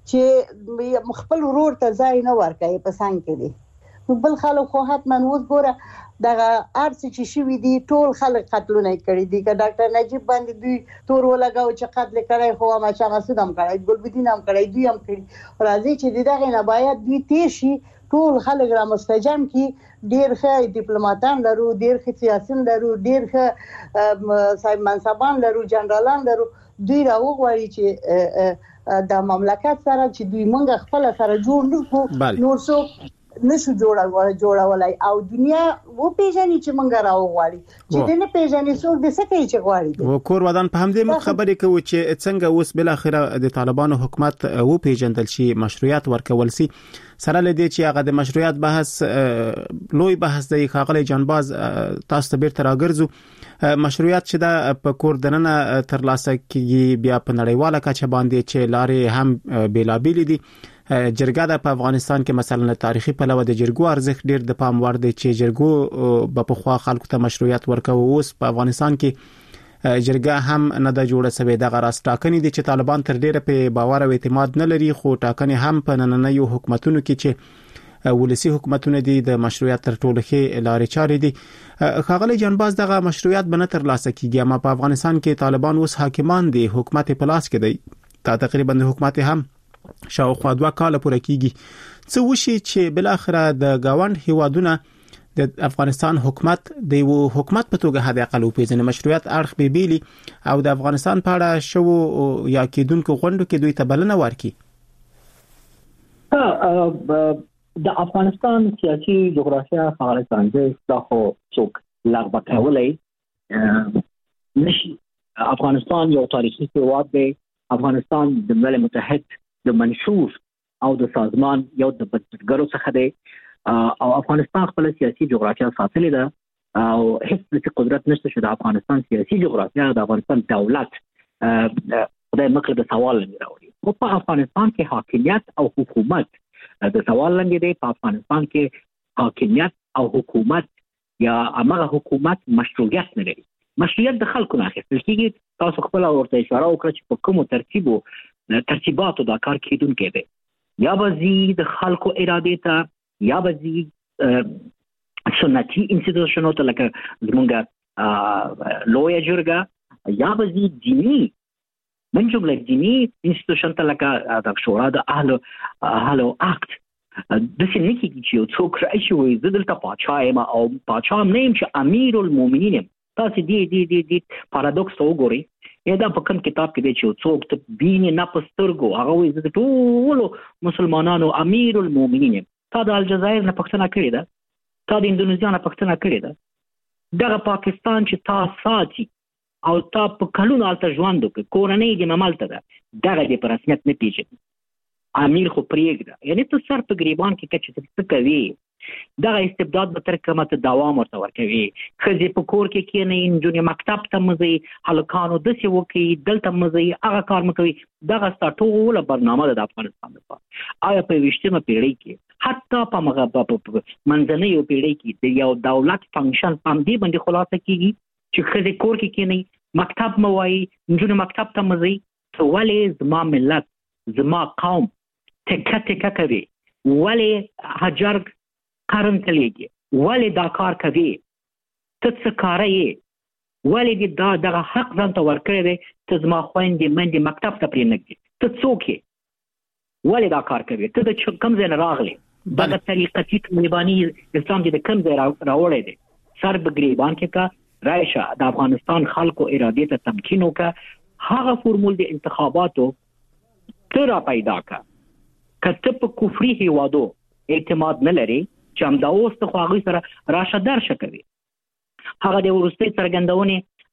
چې خپل ورور ته ځای نه ورکړي په څنګه کې دي. نو بل خلک خو حتمن اوس ګوره دغه ارڅ چې شوی دي ټول خلک قتلونه کړي دي. که ډاکټر نجیب باندې دوی تور ولګاو چې قتل کړي خو ما چې مسعود هم کړي، ګلبدین هم کړي، دوی هم کړي. راځي چې دغه نه باید دوی تیشي ټول خلک را مستجم کی. ډیر ښه ډیپلوماټان لرو، ډیر ښه سیاسيون لرو، ډیر ښه صاحب منصبان لرو، جنرالان لرو. دوی راوغواړي چې د مملکت سره چې دوی مونږ خپل سره جوړ نکو، نور څو نشو جوړولای او دنیا و پیژني چې مونږ راوغواړي چې دنه پیژني څوک د څه کوي چې غواړي. و کور ودان په همدې خبرې کوي چې څنګه اوس بل اخره د طالبانو حکومت و پیژندل شي، مشروعیت ورکول سي. سره لدی چې هغه د مشروعیت بحث لوی بحث دی. خاغلی جانباز تاسو ته بیرته راګرځو. مشروعیت چې د په کور دننه تر لاسه کیږي، بیا په نړیواله کچه باندې چې لارې هم بیلابیل دي. جرګه د په افغانستان کې مثلا تاریخي پلوه د جرګو ارزښت ډیر د پام وړ دی چې جرګو په خوا خلکو ته مشروعیت ورکوي. اوس په افغانستان کې جرګه هم نه د جوړه سوي. د غراس ټاکنې دي چې طالبان تر ډیره په باور او اعتماد نه لري، خو ټاکنې هم په نننیو حکومتونو کې چې ولسی حکومتونه دي د مشروعیت تر ټولو ښه لارې چارې دي. خاغلی جانباز دغه مشروعیت به نه تر لاسه کیږي، اما په افغانستان کې طالبان اوس حاکمان دي، حکومت په لاس کې دی. تقریبا حکومت هم شاوخوا 2 کال پورې کیږي. څه وشي چې بل اخره د گاوند هیوادونه د افغانستان حکومت د یو حکومت په توګه هدا اقل په ځینې مشروعیت اړخ به بیلی او د افغانستان په اړه شو یا کېدونکو غونډو کې دوی ته بلنه ورکړي. د افغانستان سیاسي جغرافیه افغانستان د خو څوک لغبه کولای نشي. افغانستان یو تاریخي هیواد دی. افغانستان د ملل متحد د منشور او د سازمان یو د بنسټګرو څخه دی او افغانستان خپل سیاسي جغرافیه ساتلې ده او هیڅ قدرت نشته چې د افغانستان سیاسي جغرافیه د افغانستان دولت خدای مکړه د سوال لري راوړي. خو په افغانستان کې حاکمیت او حکومت د سوال لاندې دی. په افغانستان کې حاکمیت او حکومت یا هغه حکومت مشروعیت نه لري. مشروعیت د خلکو نه اخیستل کیږي. تاسو خپل ورته اشاره وکړه چې په کومو ترتیباتو دا کار کیدونکې دی. یا به د خلکو اراده ته، یا به سنتي انسټیټیوشنونو ته لکه زمونږ لویه جرګه، یا به دینی من جمله دینی انسټیټیوشن ته لکه د شورا د اهل عقد. د څه نه کیږي چې څوک راشي وي زه دلته پاچا یم او پاچا هم نه یم چې امیر المؤمنین یم. تاسو دې پارادوکس وګورئ. دا په کوم کتاب کې دی چې څوک ته بینه نه پسترګو هغه وي زه ټول مسلمانانو امیر المؤمنین یم. تا د الجزایر نه پښتنه کړې ده، تا د اندونیزیا نه پښتنه کړې ده. دغه پاکستان چې تا ساتي او تا په کلونو الته ژوند وکړي، کورنۍ دې مملته ده، دغه دې په رسمیت نه پیژني. امیر خو پرېږده، یعنی ته سر په ګریبان کې چې څه کوي. دغه استبداد به تر کومه دوام ورته ورکوي. ښځې په کور کې کېنئ، نجونې مکتب ته مځئ، هلکانو داسې وکړي، دلته مځئ، هغه کار مه کوي. دغه ستا ټوله برنامه ده د افغانستان لپاره. آیا په 20مه پیړۍ کې حتی په منځنیو پیړۍ کې د یو دولت فنکشن په همدې باندې خلاصه کېږي چې ښځې کور کې کېنئ، مکتب مه وایي، نجونې مکتب ته مځئ. ته ولې زما ملت زما قوم ټکه ټکه کوي؟ ولې حجر قرن کلیږي؟ ولې دا کار کوي؟ ته څه کاره یې؟ ولې دغه حق ځان ته ورکړی دی ته زما خویندې میندې مکتب ته پرېنږدي؟ ته څوک یې؟ ولې دا کار کوي؟ ته د کوم ځای نه راغلی؟ دغه طریقتي طالباني اسلام چې د کوم ځای راوړی دی؟ سر په ګریبان کې کا راشه د افغانستان خلکو ارادې ته تمکین وکړه. هغه فورمول د انتخاباتو ته را پیدا کړه. که ته په کفري هیوادو اعتماد نه لري چې همدا اوس ته خو هغوی سره راشه درشه کوي. هغه د وروستۍ څرګندونې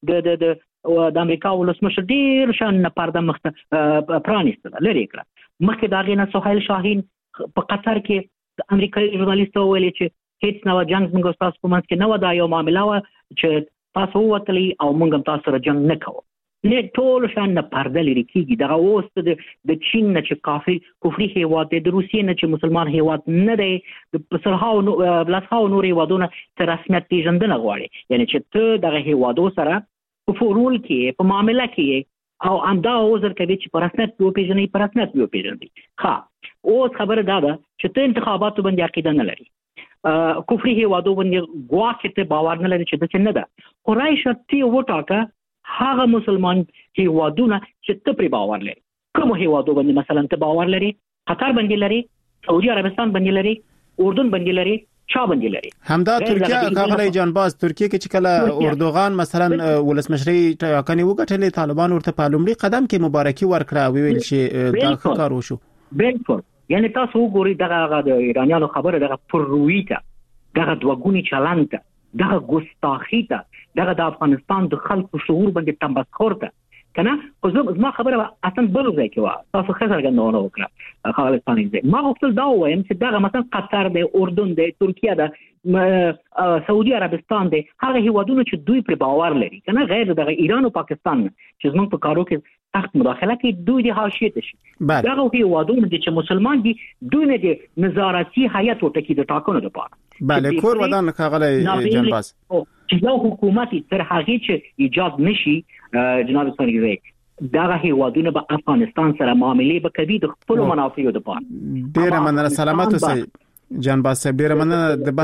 د امریکا ولسمشر ډېر شان پرده مخته پرانیستله، لرې کړه. مخکې د هغې نه سهیل شاهین په قطر کې د امریکایي ژورنالیست ته وویلې چې هیڅ نه وه جنګ زموږ ستاسو په منځ کې نه وه، دا یو معامله وه چې تاسو ووتلی او موږ هم تاسو سره جنګ نه کوو. ټول شان نه پرده لري کیږي. دغه اوس د چین نه چې کفري هیواد دی، د روسیې نه چې مسلمان هیواد نه دی، د لسهاو نور هیوادونه ته رسمیت پیژندنه غواړي. یعنی چې ته دغه هیوادو سره په فورول کې په معامله کې او همدا عذر کوي چې په رسمیت وپېژني ښه اوس خبره دا ده چې ته انتخاباتو باندې عقیده نه لري کفري هیوادو باندې ګواکې ته باور نه لري چې داسې نه ده خو رایې شرطي وټاکه هغه مسلمان هیوادونه چې ته پرې باور لري کومو هیوادو باندې مثلا ته باور لري قطر باندې لري سعودي عربستان باندې لري اردن باندې لري چا باندې لري همدا ترکیه غاغلی جانباز ترکیه کې چې کله اردوغان مثلا ولسمشري ټاکنې وګټلې طالبان ورته په لومړي قدم کې مبارکي ورکړه ویل چې دا کار وشو بالکل یعنی تاسو وګورئ دغه د ایرانیانو خبره دغه پرویته دغه دوګونی چلند دغه ګستاخی ته دغه د افغانستان د خلکو شعور باندې تمسخر ته کنه خو زما خبره اصلا بل ځای کې و تاسو خبره غنونه وکړه خالصانه دې ما خپل دا وایم چې دغه مثلا قطر دی اردن دی ترکیه ده سعودي عربستان دی هغه هیوادونه چې دوی پر باور لري کنه غیر دغه ایران او پاکستان چې زموږ په کارو کې سخت مداخله کوي دوی د حاشیه شي دغه هیوادونه چې مسلمان دي دوی نه دي نظارتي هیئت وټکی د ټاکنو لپاره بله کور ودان خغلی جنباز چې یو حکومت تر هغه چې ایجاد نشي جناب سنگی دغه هیوادونه په افغانستان سره معاملې به کوي د خپل منافعو لپاره ډیره مننه سلامت اوسئ جنباز صاحب ډیره مننه د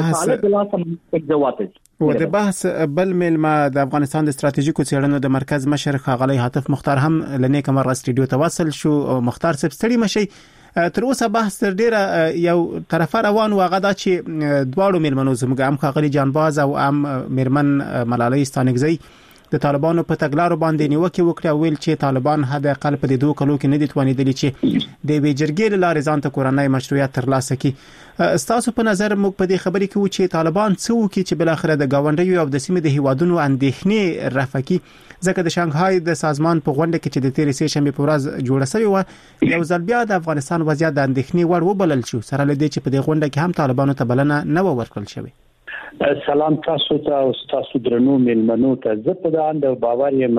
بحث بل ملما د افغانستان د استراتیژیکو څېړنو د مرکز مشر خاغلی عاطف مختار هم لنیک مر استډیو ته وصل شو مختار صاحب ستړي مشي تر اوسه بحث تر ډیره یو طرفه روان و غدا چې دواړو ملمنو زموږ هم خاغلی جانباز او هم مرمن ملالۍ ستانګزی د طالبانو په تګلارو باندې نیوکه وکړه ویل چې طالبان حد اقل په 2 کلو کې نه دي توانیدلی چې د وی جرګې لارې ځان ته کورنۍ مشروعیت ترلاسه کړي استاسو په نظر موږ په دې خبرې کې و چې طالبان څه وکړي چې بل اخر د گاونډیو او د سیمې د هیوادونو اندېښنې رفع کړي ځکه د شانګهای د سازمان په غونډه کې چې د 13 شنبه په ورځ جوړه شوې و یو ځل بیا د افغانستان وضعیت د اندېښنې وړ وبلل شو سره لدې چې په دې غونډه کې هم طالبانو ته بلنه نه ورکړل شوې سلام تاسو ته او تاسو درنو ملمنو ته زه په دا اند باور یم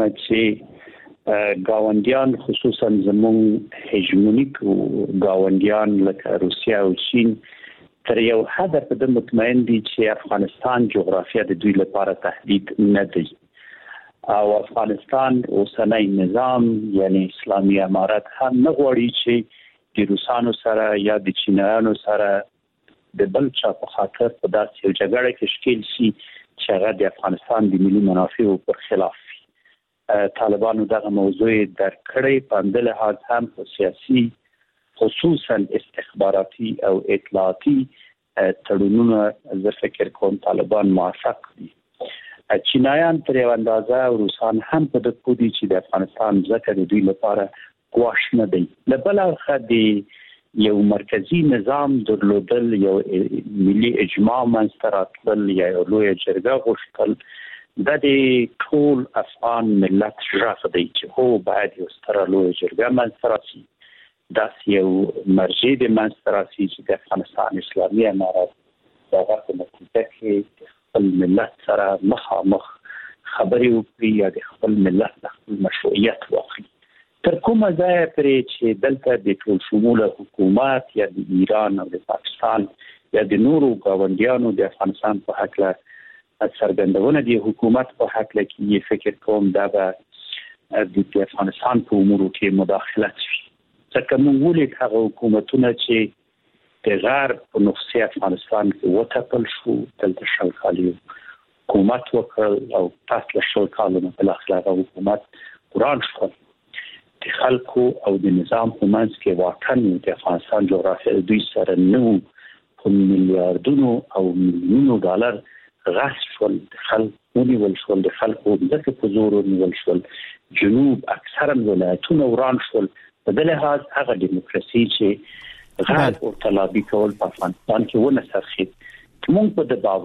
چې گاونډیان خصوصا زموږ هجمونیک گاونډیان لکه روسیا او چین تر یو حد په مطمئن دي چې افغانستان جغرافیه د دوی لپاره تهدید نه دی او افغانستان اوسنۍ نظام یعنی اسلامي امارت هم نه غواړي چې د روسانو سره یا د چینایانو سره د بل چا په خاطر په داسې یو جګړه کې شکیل شي چې هغه د افغانستان د ملي منافعو پر خلاف طالبانو دغه موضوع درک کړی په اندل لحاظ هم په سیاسي خصوصا استخباراتي او اطلاعاتي تړونونه زه فکر کوم طالبان موافق دي چینایان تر یو اندازه او روسان هم په دې پوهې چې د افغانستان ځکه د دوی لپاره ګواښ نه دی له بل اړخه د یو مرکزی نظام درلودل یو ملي اجماع منځته راتلل یا یو لوی جرګه غوښتل د ټول افغان ملت ژغ دی چې هو باید یو ستره لوی جرګه منځته راشي داسې یو مرجع د منځته راشي چې د افغانستان اسلامي امارت دغه په نتیجه کې خپل ملت سره مخامخ خبرې وکړي یا د خپل ملت د خپل مشروعیت واخلي تر کومه ځای پرې چې دلته د ټول شموله حکومت یا د ایران او د پاکستان یا د نورو گاونډیانو د افغانستان په حق له څرګندونه د حکومت په حق له کې فکر کوم دا به د افغانستان په امورو کې مداخلت شي ځکه موږ ولې هغه حکومتونه چې د غرب په نسخه افغانستان کې وټاکل شو دلته شل کال حکومت وکړ او تاسو له شل کالونو په اخلاق حکومت قرآن شو د خلکو او د نظام په منځ کې واټن د افغانستان جغرافیه دوی سره نو په میلیارډونو او میلیونونو ډالر غصب شول د خلکو ونیول شول د خلکو ځکه په زور ونیول شول جنوب اکثرا ولایتونه وران شول په دې لحاظ هغه دیموکراسي چې غیر او طلبي کول په افغانستان کې ونه سرخید موږ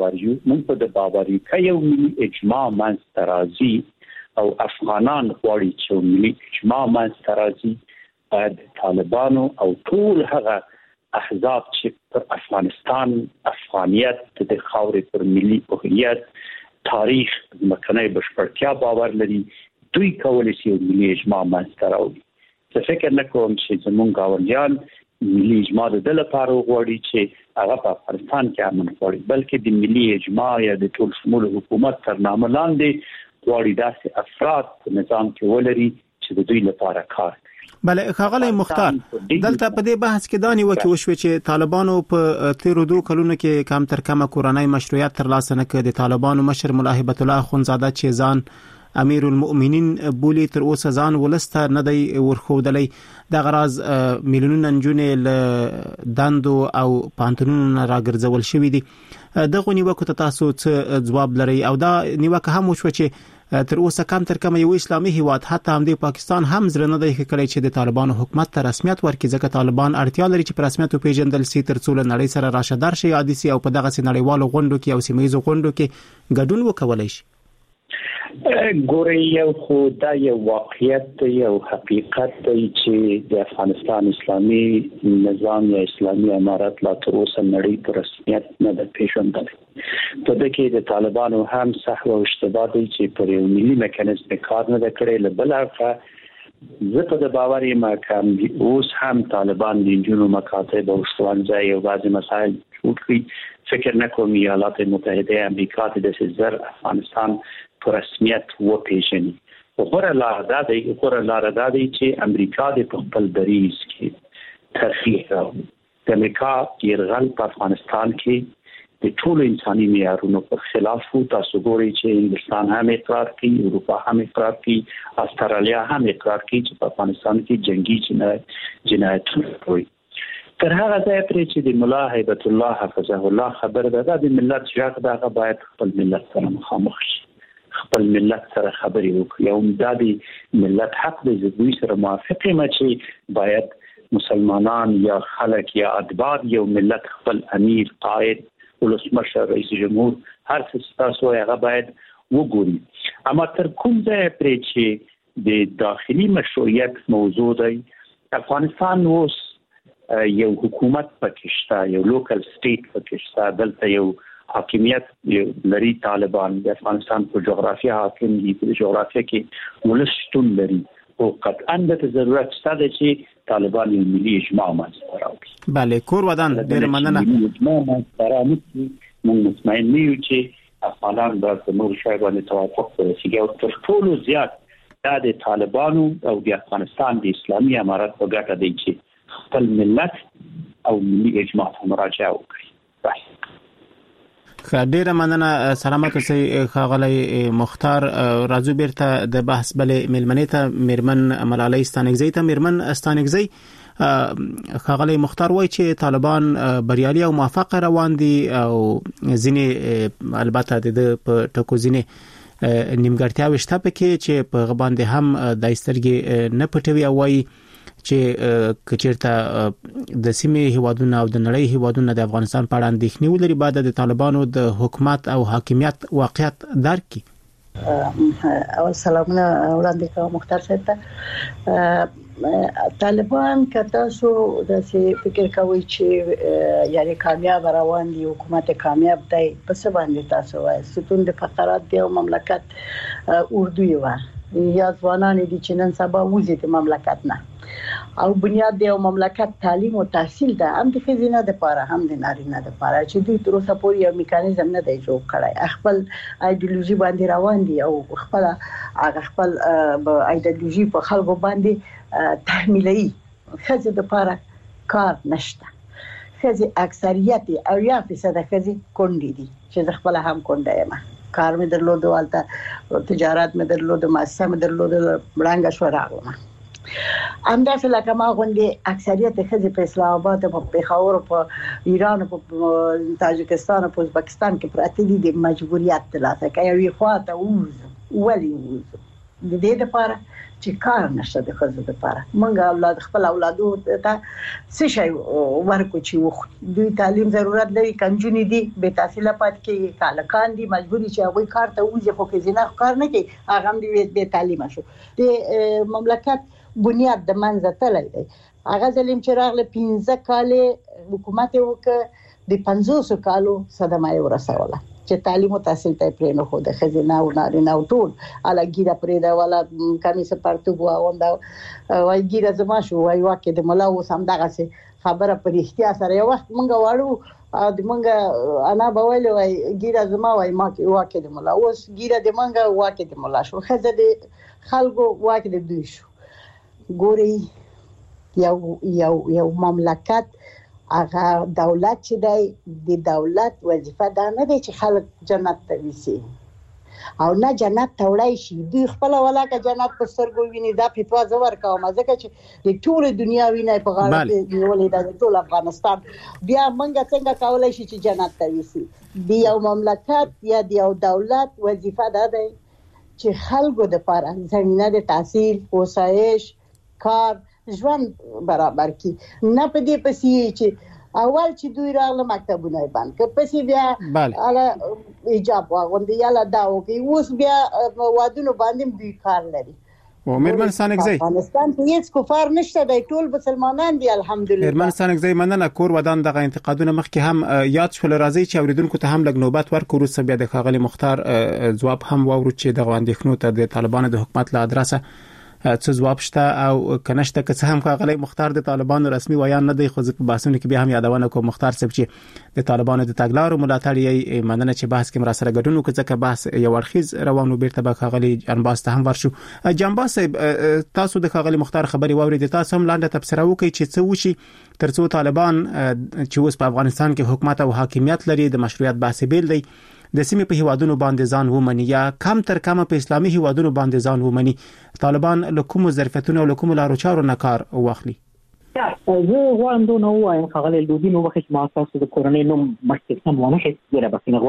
په د باوري کایو ملي اجماع منځته راځي او افغانان غواړي چې ملي اجماع منځته راځي باید طالبانو او ټول هغه احزاب چې پر افغانستان افغانیت د خاورې پر ملي هویت تاریخ مکنه بشپړتیا باور لري دوی کولای شي ملي اجماع منځته راوړي زه فکر نه کوم چې زمونږ گاونډیان ملي اجماع د لپاره غواړي چې هغه په افغانستان کې امن غواړي بلکې د ملي اجماع یا د ټول شمول حکومت تر نامه لاندې غواړي داسې افراد په نظام کې ولري چې د دوی لپاره کار کوي. بله ښاغلی مختار، دلته په دې بحث کې دا نیوکه وشوه چې طالبانو په تیرو 2 کلونو کې کم تر کمه کورنۍ مشروعیت ترلاسه نه کړ. د طالبانو مشر ملا هیبت الله اخوندزاده چې ځان امیر المؤمنین بولی تر اوسه ځان ولسته نه دی ورخودلی. د غراز میلیونونه نجونې له دندو او پانتونونو راګرځول شوې دي. دغه نیوکه ته تاسو څه ځواب لرئ؟ او دا نیوکه هم وشوه چې تر اوسه کم تر کمه یو اسلامي هیواد حتی هم د پاکستان هم زړه نه دی کړی چې د طالبانو حکومت ته رسمیت ورکړي، ځکه طالبان اړتیا لري چې په رسمیت پیژندل شي تر څو له نړۍ سره راشدار شي، عادي شي او په دغه نړیوالو غونډو کې او سیمه ییزو غونډو کې ګډون وکولای شي. ګورې یو خو دا یو واقعیت دی، یو حقیقت دی چې د افغانستان اسلامي نظام یا اسلامي امارت لا تر اوسه نړۍ په رسمیت نه ده پیژندل. په دې کې د طالبانو هم صحو او اشتباه دی چې پر یو ملي میکانیزم کار نه کړی. له بل اړخه زه په د باور یم چې اوس هم طالبان د جنونو مکاتب او ستونزې او بعض مسایل جوړ کړي. فکر نکوم ایالات متحده امریکا د زر افغانستان په رسمیت وپیژني. غوره لار دا دی چې امریکا د خپل دریز کې ترفیع راوړي. د امریکا یرغل په افغانستان کې د ټولو انساني معیارونو په خلاف وو. تاسو ګورئ چې هندستان هم اقرار کوي، اروپا هم اقرار کوي، استرالیا هم اقرار کوي چې په افغانستان کې جنگي جنایتونه کوي. تر هغه ځای پرې چې د ملا هیبت الله حفظه الله خبر ده د ملت ژغ دغه باید خپل ملت سره مخامخ شي، خپل ملت سره خبرې وکړي. او د ملت حق د دوی سره موافق یم چې باید مسلمانان یا خلک یا ادبار یو ملت خپل امیر، قائد، ولسمشر، رئیس جمهور هر څه تاسو هغه باید وګوري. اما تر کوم ځای پرې چې د داخلي مشروعیت موضوع دی، افغانستان اوس یو حکومت پکې شته، یو لوکل سټیټ پکې شته، دلته یو حاکمیت لري. طالبان د افغانستان په جغرافیه حاکم دي، په جغرافیه کې ولس شتون لري او قطعا د ضرورت شته چې طالبان یو ملي اجماع منځته راوړي. بله، کور ودان ډېر مننه. موږ مطمئن یو چې افغانان د نور شای باندې توافق ورسیږي او تر ټولو زیات دا د طالبانو او د افغانستان د اسلامي امارت په ګټه دی چې خپل ملت او ملي اجماع ته مراجعه وکړي. ډیره مننه. سلامت اوسئ ښاغلی مختار. راځو بیرته د بحث بلې میلمنې ته، میرمن ملالۍ ستانکزۍ ته. میرمن ستانکزۍ، ښاغلی مختار وایي چې طالبان بریالي او موفق روان دي او ځینې البته د په ټکو ځینې نیمګړتیاوې شته پکې چې په هغه باندې هم د سترګې نه پټوي او وایي چې کچیرته د سیمې هیوادونو او د نړۍ هیوادونو د افغانستان په اړه اندېښنې ولري بعد د طالبانو د حکومت او حاکمیت واقعیت درک کړي. اول سلامونه وړاندې کوم مختار صاحب ته. طالبان که تاسو د فکر کوئ چې یعنی کامیاب روان دي، حکومت کامیاب دی، په څه باندې تاسو وایي؟ ستون د فقرات دی او مملکت اردو یو یا ځوانان دي چې نن سبا وځي د مملکت نه او بنیاد دی او مملکت تعلیم او تحصیل ده، هم د خزینه د پاره هم د نارینه د پاره چې دوی تر اوسه پورې یو میکانیزم نه دی جوړ کړی. خپل ایدئولوژي باندې روان دي او خپل ایدئولوژي په خلکو باندې تحمیلي. خزه د پاره کار نشته. خزه اکثریت او 1% خزه کونډې دي چې خپل هم کونډه یم. کار مې درلود، والته تجارت مې درلود، مؤسسه مې درلود، مړانګه شو راغلم. همداسې لکه ما غوندې اکثریت ښځې په اسلام آباد، په پېښور، په ایران، په تاجکستان، په ازبکستان کې پراته دي د مجبوریت ترلاسه کوي. یوې خواته ووځو. ولې ووځو؟ د دې لپاره چې کار نشته د ښځو لپاره. موږ خپل اولادو ته څه شی ورکو چې وخوري؟ دوی تعلیم ضرورت لري، کنجونې دي، بې تحصیله پاتې کېږي، کالکان دي، مجبوري چې هغوی کار ته وځي، خو ښځینه کار نه کوي، هغه هم بې تعلیمه شو. د مملکت بنیاد د منځه تللی دی. هغه ظلم چې راغله 15 کاله حکومت وکړ، د 500 کالو صدمه یې ورسوله چې تعلیم او تحصیل ته پرې نه خو د ښځینه او نارینه او ټول الګیره پرې دا ولا کمیسه پرتګ واوندا وای ګیره زما شو وای واکه د ملا اوس هم دغه خبره پر احتیا سره یو وخت مونږ واړو د مونږ انا بویل وای ګیره زما وای ما واکه د ملا اوس ګیره د مونږ واکه د ملا شو. خزه د خلکو واکه د دوی شو. ګوري یو مملکت هغه دولت چې دی د دولت وظیفه دا نه دی چې خلک جنت ته وسی او نه جنت ته وړای شي دوی خپل ولاکه جنت په سترګو ویني دا فتوا زور کوم ځکه چې د ټول دنیا ویني په غاړه کې نیولې د ټول افغانستان بیا منګه څنګه کولای شي چې جنت ته وسی دی یو مملکت یا دی یو دولت وظیفه ده چې خلکو د لپاره زمينه د تحصیل اوسایش کار ژوند برابر کی نه په دې پسې چې اول چې دوی راغله مکتبونه بند که پسې بیا اله ایجاب واغوندي یا لا داو کې اوس بیا وادونو باندې دوی کار لري او مېرمن سانګزی افغانستان کې هیڅ کفار نشته دی ټول مسلمانان دي الحمدلله مېرمن سانګزی مننه کور ودان دغه انتقادونه مخکې هم یاد شول راځي چې اوریدونکو ته هم لګ نوبت ورکړو وروسته بیا د ښاغلي مختار ځواب هم واورو چې دغه اندېښنو ته د طالبانو د حکومت له ادرسه څه ځواب شته او کنهشته که څه هم ښاغلي مختار د طالبانو رسمي ویان نه دی خو ځکه بحثونه کې بیا هم یادونه کوم مختار صاحب چې د طالبانو د تګلارو ملاتړ یې مننه چې بحث کې مرسته غډونو که ځکه بحث یو ورخیز روانو بیرته به ښاغلي جنباس ته هم ورشو جنباس تاسو د ښاغلي مختار خبري واورید تاسو هم لاندې تبصره وکړئ چې څه وشي ترڅو طالبان چې اوس په افغانستان کې حکومت او حاکمیت لري د مشروعیت بحث بیل دی د سیمې په هیوادونو باندې ځان ومني یا کم تر کمه په اسلامي هیوادونو باندې ځان ومني طالبان له کوم ظرفیتونو او له کوم لارو چارو نه کار واخلي زه غواړم دوه وایم خغل لودین وخت ما تاسو د کورنۍ نوم مخکې سم ونه هیڅ ډیره بسنه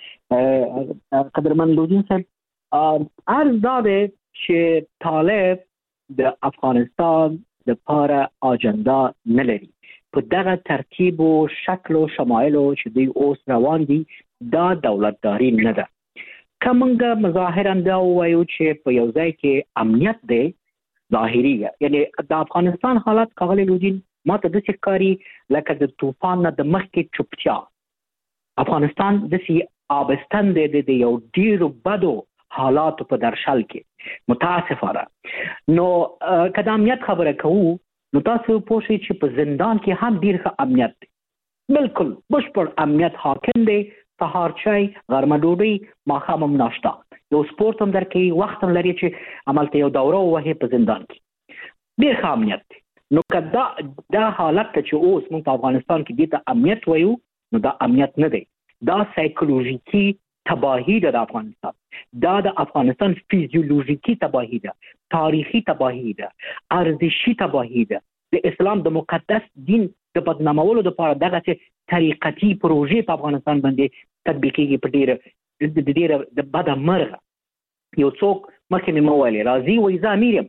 غواړم قدرمن لودین صاحب عرض داده چې طالب د افغانستان د پاره اجندا نه لري په دغه ترتیب او شکل او شمایل چې دوی اوس روان دي دا دولتداري نه ده کومه مظاهر انده وایو چې په یو ځای کې امنیت دی ظاهري یعنی د افغانستان حالت کاغلی لودین ماته د ښکاری لکه د طوفان نه د مخ کې چوپچا افغانستان د سی آبستان د یو ډیرو بدو حالات په درشل کې متاسفانه نو کله امنیت خبره کوو نو تاسو پوښی چې په زندان کې هم ډیر ښه امنیت دی بالکل بشپړ امنیت حاکم دی سهار چای غرمه ډوډۍ ماښام هم ناشته یو سپورت هم درکې وخت هم لري چې عملته یو دوره وهي په زندان کې ډیر ښه امنیت دی نو کدا دا حالت چې اوس موږ په افغانستان کې د امنیت وایو نو دا امنیت نه دی دا سایکولوژیکی تباهی ده د افغانستان دا د افغانستان فیزیولوژیکی تباهی ده تاریخي تباهی ده ارزشي تباهی ده د اسلام د مقدس دین د بدنامولو لپاره دغه طریقتي پروژې په افغانستان باندې تطبیقېږي په ډیره د بده مرغه یو څوک مخکې مې وویل راځي وایي زه امیر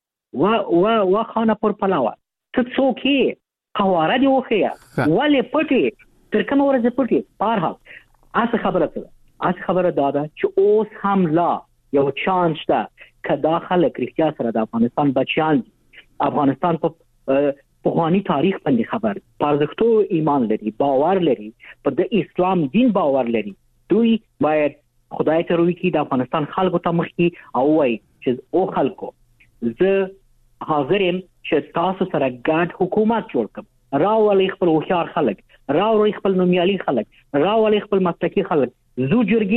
یم و خانه پر پلاوه ته څوک یې قواره دې وښیه ولې پټې تر کومه ورځې پټې بهرحال هسې خبره څه ده هسې خبره دا ده چې اوس هم لا یو چانس شته که دا خلک رښتیا سره د افغانستان بچیان دي افغانستان په پخوانی تاریخ باندې خبر پارځختو ایمان لري باور لري په د اسلام دین باور لري دوی باید خدای ته روي کې د افغانستان خلکو ته مخکي او وای چې او خلکو زه حاضر يم چې تاسو سره ګډ حکومت جوړ کړم راولي خپل وخيار خلک راولي خپل نومیالي خلک راولي خپل مسلکي خلک زو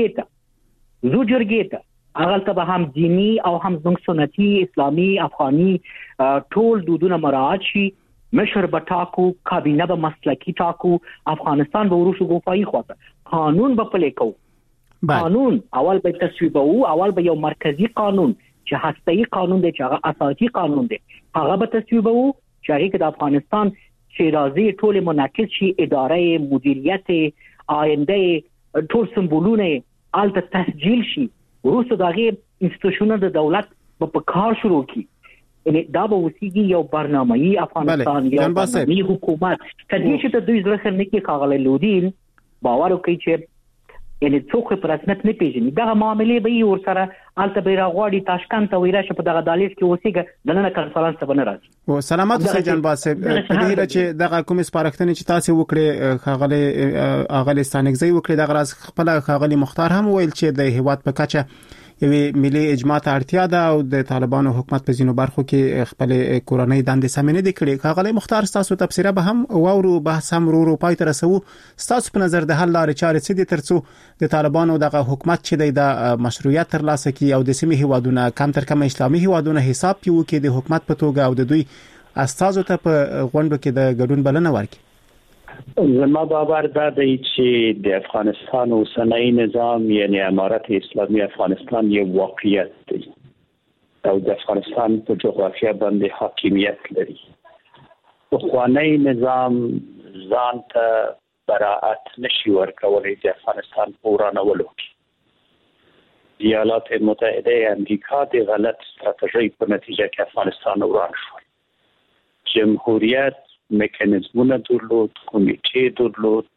جرګیته اغلته به هم دینی او هم زموږ سنتي اسلامي افغاني ټول دودونه مراعات شي مشر به ټاکو کابینه به مسلکی ټاکو افغانستان به وروسته ګوفایي خواته قانون به پلي کوو قانون اول به تصویبو اول به یو مرکزی قانون چې هسته‌ای قانون دی چې هغه اساسي قانون دی هغه به تصویبو چې هغه د افغانستان چې راځي ټول منعکس شي اداره مدیریت آینده ټول سمبولونه الته تسجیل شي وروسته دغه انستیټیوشنونه د دولت په کار شروع کی یعنی دا به وسیږي یو برنامه‌ای افغانستان یو برنامه‌ای حکومت کدی چې د دوی ځل خلک کې کاغله لودین باور وکړي چې یعنی څوک په رسمیت نه پیژني دا معاملې به ور سره الته به راغواړي تاشکند ته ویراشه په دغه دالیز کې وسیګه دنه کانفرنس ته بنه راځي او سلامات اوسئ جان باسه په دې چې دغه کوم سپارښتنې چې تاسو وکړي خاغله اغلی ستانګزی وکړي دغه راز خپل خاغلی مختار هم ویل چې د هیواد په کچه یوې ملي اجماع ته اړتیا ده او د طالبانو حکومت په ځینو برخو کې خپل کورنۍ دندې سمې نه دي کړې. کاغلی مختار تاسو تفسیره به هم واورو، بحث هم ورو پای ته رسو. تاسو په نظر د حل لارې چارې څه دي ترڅو د طالبانو دغه حکومت چې د مشروعیت ترلاسه کړي او د سیمې هیوادونه کم تر کم اسلامي هیوادونه حساب پیو کې د حکومت په توګه او د دوی استازو ته په غونډو کې د ګډون بلنه ورکړي؟ زما باور دا دی چې د افغانستان اوسنی نظام یعنی امارت اسلامي افغانستان یو واقعیت دی او د افغانستان په جغرافیه باندې حاکمیت لري. پخوانی نظام ځان ته براءت نشي ورکولی د افغانستان په ورانولو کې. ایالات متحده امریکا د غلط ستراتیژۍ په نتیجه کې افغانستان وران شو. جمهوریت میکانیزمونه درلود، کمیټې درلود،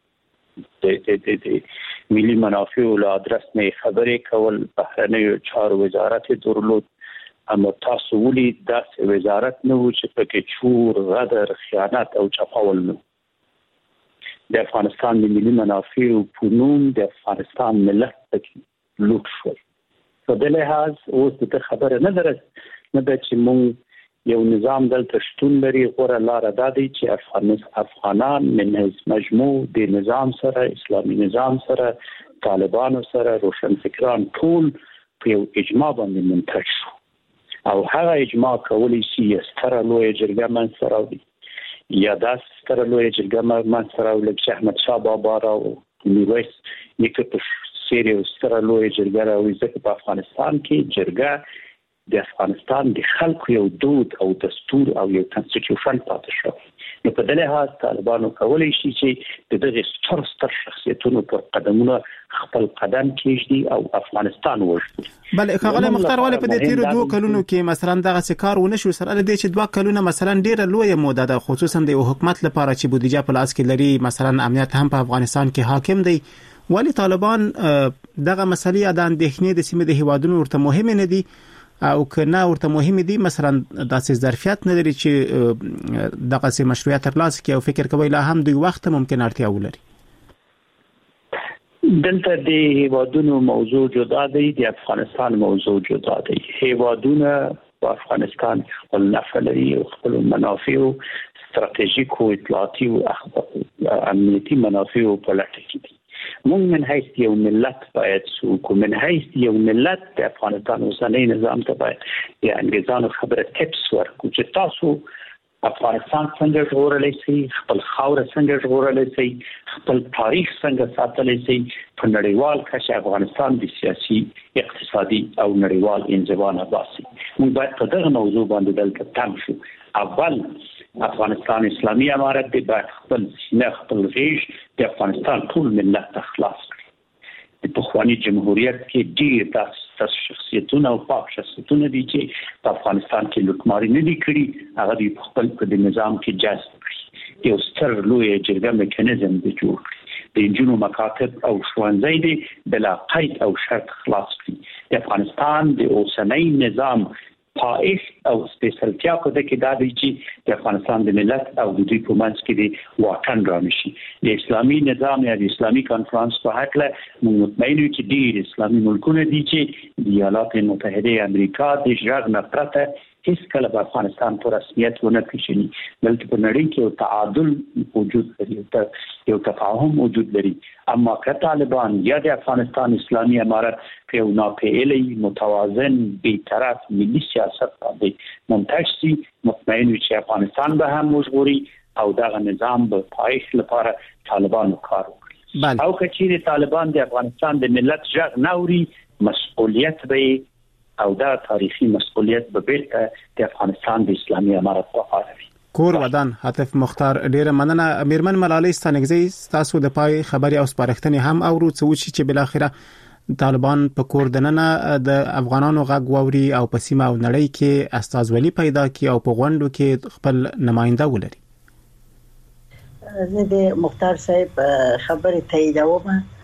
د ملي منافعو له ادرس نه خبرې کول، بهرنیو چارو وزارت درلود، اما تاسو ولې داسې وزارت نه و چې پکې چور، غدر، خیانت او چپاول نه. د افغانستان د ملي منافعو په نوم د افغانستان ملت پکې لوټ شو. په دې لحاظ اوس د خبره نه ده چې مونږ یو نظام دلته شتون لري. غوره لار دا دی چې افغانان من مجموع د نظام سره، اسلامي نظام سره، طالبانو سره، روشنفکران ټول په یو اجماع باندې منتج شو او هغه اجماع کولی شي ستره لویه جرګه منځته راوړي یا داسې ستره لویه جرګه منځته راوړي چې احمدشاه بابا او میرویس نیکه په څېر یو ستره لویه جرګه راوړي. ځکه په افغانستان کې جرګه د افغانستان د خلکو یو دود او دستور او یو کنسټیټیوشن پاتې شو. نو په دې لحاظ طالبانو کولی شي چې د دغه ستر شخصیتونو پر قدمونو خپل قدم کېږدي او افغانستان وژغوري. بل کاغلی مختار ولې په دې تیرو 2 کلونو کې مثلا دغه کار ونه شو سره دې چې 2 کلونه مثلا ډیره لویه موده ده، خصوصا د حکومت لپاره چې بودیجه په لاس کې لري، مثلا امنیت هم په افغانستان کې حاکم دی. ولی طالبان دغه مسلې د اندېښنې د سیمې د هیوادونو ورته مهم نه دي او کنه ورته مهم دي، مثلا داسې ظرفیت نه لري چې دغه سي مشروعیت ترلاسه کړي او فکر کوي لا هم دوی وخت ممکن اړتیا ولري؟ دلته د هیوادونو موضوع جدا دی، د افغانستان موضوع جدا دی. هیوادونه په افغانستان خپل نفع لري او خپل منافع او ستراتیژیک او اطلاعاتي او امنیتي منافع په لټه کې دي. مونږ من حیث یو ملت باید سوکو من حیث یو ملت د افغانستان اوسنی نظام ته باید د انګریزانو خبره ټیپس ورکو چې تاسو افغانستان څنګه ژغورلی شئ، خپل خاوره څنګه ژغورلی شئ، خپل تاریخ څنګه ساتلی شئ. په نړیوال کچه افغانستان د سیاسي، اقتصادي او نړیوال انزوا نه باسي. موږ باید په دغه موضوع باندې دلته تم شو. اول افغانستان اسلامي امارت دی باید خپل سینه، خپل غیږ د افغانستان ټول ملت ته خلاص کړي. د پخواني جمهوریت کې ډېر داسې شخصیتونه او پاک شخصیتونه دي چې په افغانستان کې لوټماري نه دي کړي، هغه دوی په خپل په نظام کې جذب کړي. یو ستر لویه جرګه میکانیزم دی جوړ کړي، د انجونو مکاتب او ښوونځي دی بلا قید او شرط خلاص کړي. د افغانستان د اوسنی نظام پایښت او سپیشلتیا په دې کې دا دی چې د افغانستان د ملت او د دوی په منځ کې د واټن رانشي. د اسلامي نظام یا د اسلامي کانفرنس په هکله موږ مطمئن یو چې ډېر اسلامي ملکونه دي چې د ایالات متحده امریکا د ژغ نه پرته هیڅ کله په افغانستان په رسمیت ونه پیژني. بلکې په نړۍ کې یو تعادل وجود لري، یو تفاهم وجود لري. اما که طالبان یا د افغانستان اسلامي امارت په یو ناپېیلی، متوازن، بی‌طرف ملي سیاست باندې منتج شي، مطمئن یو چې افغانستان به هم وژغوري او دغه نظام به پایښت لپاره طالبانو کار وکړي. او که چیرې طالبان د افغانستان د ملت ژغ نه اوري، مسؤلیت به او دا تاریخي مسؤلیت به بیرته د افغانستان د اسلامي امارت په غاړه وي. کور ودان عاطف مختار، ډیره مننه. میرمن ملالۍ ستانګزی، تاسو د پای خبري او سپارښتنې هم اورو څه چې بل اخره طالبان په کور دننه د افغانانو غږ ووري او په سیمه او نړۍ کې استازولي پیدا کړي او په غونډو کې خپل نماینده ولري. زه د مختار صاحب خبرې تاییدوم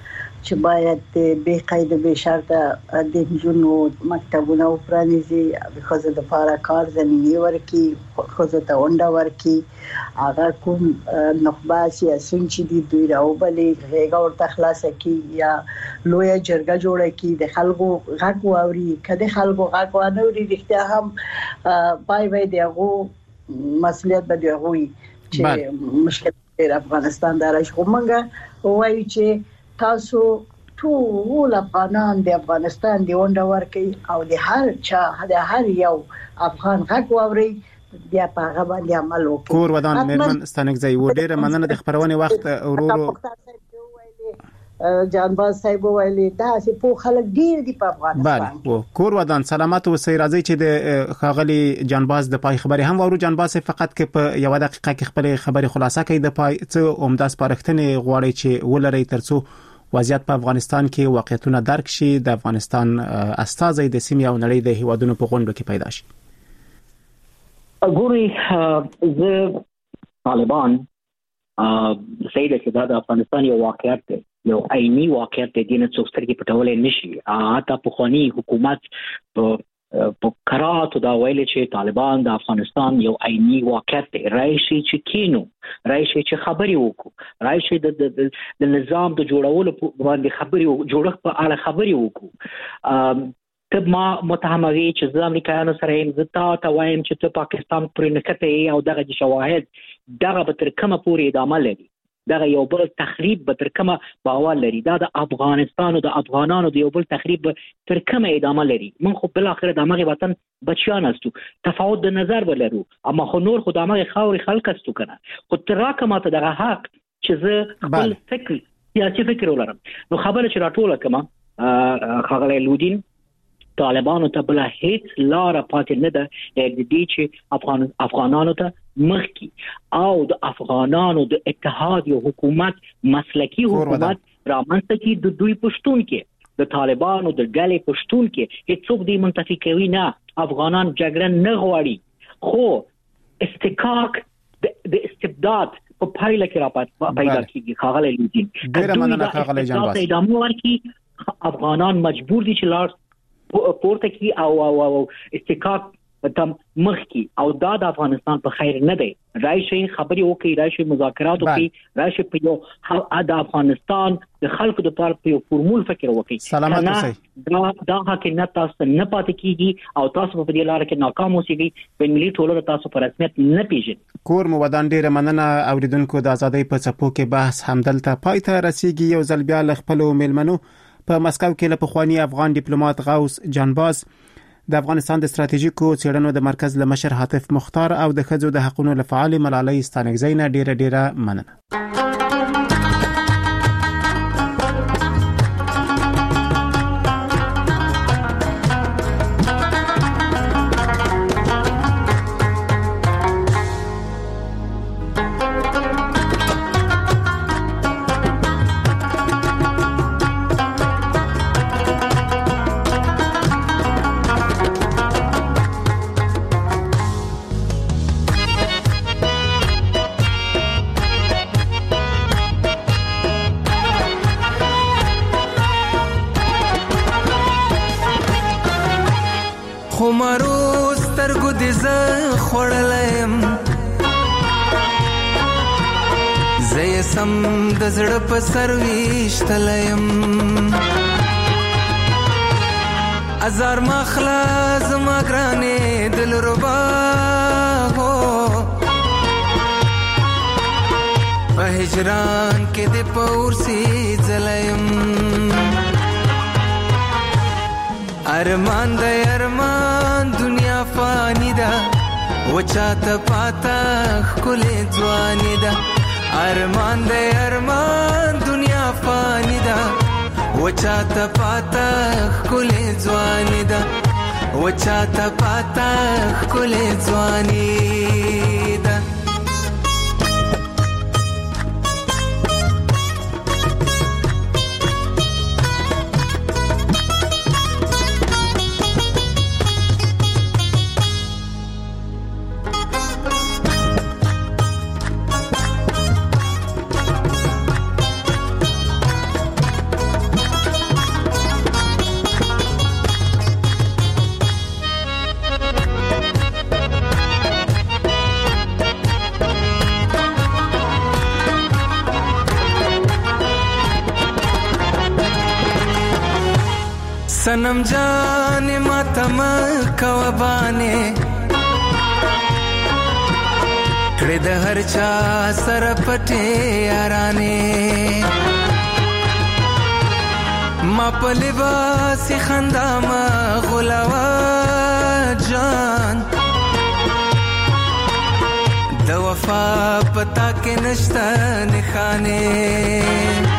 چې باید به قاعده به شرط د جنو مکتبونو پرانیزي خزه د لپاره کار زميني ورکي خزه ته ونده ورکي هغه کوم نخبه سیاسي چې دی دوی راوبلې غیګه ورته خلاصه کی یا لوی جرګه جوړه کی د خلکو غږ واوري کله خلکو غږ وانوري رښتیا هم پای دیغو مسؤلیت به دیغوي چې مشکل افغانستان دراش کومنګ وایي چې تاسو ټول افغانان د افغانستان دی ونده ورکي او د هر یو افغان حق واوري بیا په هغه باندې عمل وکړي. کور ودان مېرمن ستانګزی و ډېر مننه د خبرونه وخت ورورو جانباز صاحب ویلي دا چې په خلک ډیر دی په افغانستان. بله کور ودان سلامات اوسئ. راځي چې د خاغلی جانباز د پای خبري هم ورو جانباز فقط کې په یو دقیقه کې خبري خلاصه کوي د پای څه عمده سپارښتنې غواړي چې ولري ترڅو وضعیت په افغانستان کې واقعیتونه درک شي د افغانستان استازي د سیمې او نړۍ د هیوادونو په غونډو کې پیدا شي. ګوري زه طالبان سیده چې دا د افغانستان یو واقعیت دی یو عیني واقعیت دی دینه څوک سترګې پټولې نشي. حتی په خواني حکومت په قراراتو دا ویل چې طالبان د افغانستان یو عیني واقعیت دی. راشي چې کینو راشي چې خبري وکړو راشي د نظام د جوړولو باندې خبري جوړښت په اړه خبري وکړو. ته ما متهموي چې د امریکایانو سره هم زتا ته وایم چې ته پاکستان پرې نکته او دغه شواهد دغه به تر کومه پورې ادامه لري دغه یو بل تخریب به تر کومه باور لري دا د افغانستان او د افغانانو د یو بل تخریب تر کومه ادامه لري. من خو بل اخر د مغه وطن بچیان استو تفاوت د نظر ولرو اما خو نور خو د مغه خاوري خلک استو کنه خو تراکمه ته دغه حق چې زه خپل فکر سیاسي فکر ولرم. نو خبره چې راټوله کما خغلی لودین طالبانو ته بل هیڅ لار پاتې نه ده د دې چې افغانانو ته مخکي او د افغانانو د اتحاد یو حکومت مسلکی حکومت رامنځته کی د دوی پښتون کې د طالبانو د ډلې پښتون کې هیڅوک دې منتفي کوي نه. افغانان جګړه نه غواړي خو استحقاق د استبداد په پایله کې را پیدا کیږي. خاغلی لودین ډېر مننه خاغلی جانباز. ادامه ورکړي افغانان مجبور دي چې لار پورته کی او استحقاق تم مخ کی او دا د افغانستان په خیر نه دی. راشي خبري وکي راشي مذاکرات وکي راشي په یو د افغانستان د خلکو د لپاره په یو فورمول فکر وکي. سلامات اوسئ. دا حقیقت تاسو نه پاتې کیږي او تاسو په دې لار کې ناکام اوسئ. په ملي ټولنه تاسو په رسمیت نه پیژنئ. کور مو ودان ډیره مننه اوریدونکو د ازادۍ په څپو کې بحث همدلته پای ته رسیدي. یو ځل بیا له خپل میلمنو په مسکو کې له پخوانی افغان ډیپلوماټ غوث جانباز د افغانستان د ستراتیژیکو څېړنو د مرکز له مشر حاتف مختار او د ښځو د حقوقو لفعال ملالۍ ستانکزی نه ډیره مننه. د زړه په سرويش تلیم ازار مخلا زما ګرانې دل ربا هو په هجران کې د پورسي زلیم ارمان د ارمان دنیا فانی ده وچاته پاتا خلې ځواني ده ارمان دے ارمان دنیا فانی دا وچاتا پاتا خلے ځوانی دا وچاتا پاتا خلے ځوانی دا सनम जाने मातम कवबाने कड़े द हर चा सर पटे याराने मा पलिबास खंदा मा गुलावा जान द वफा पता के नश्ता निखाने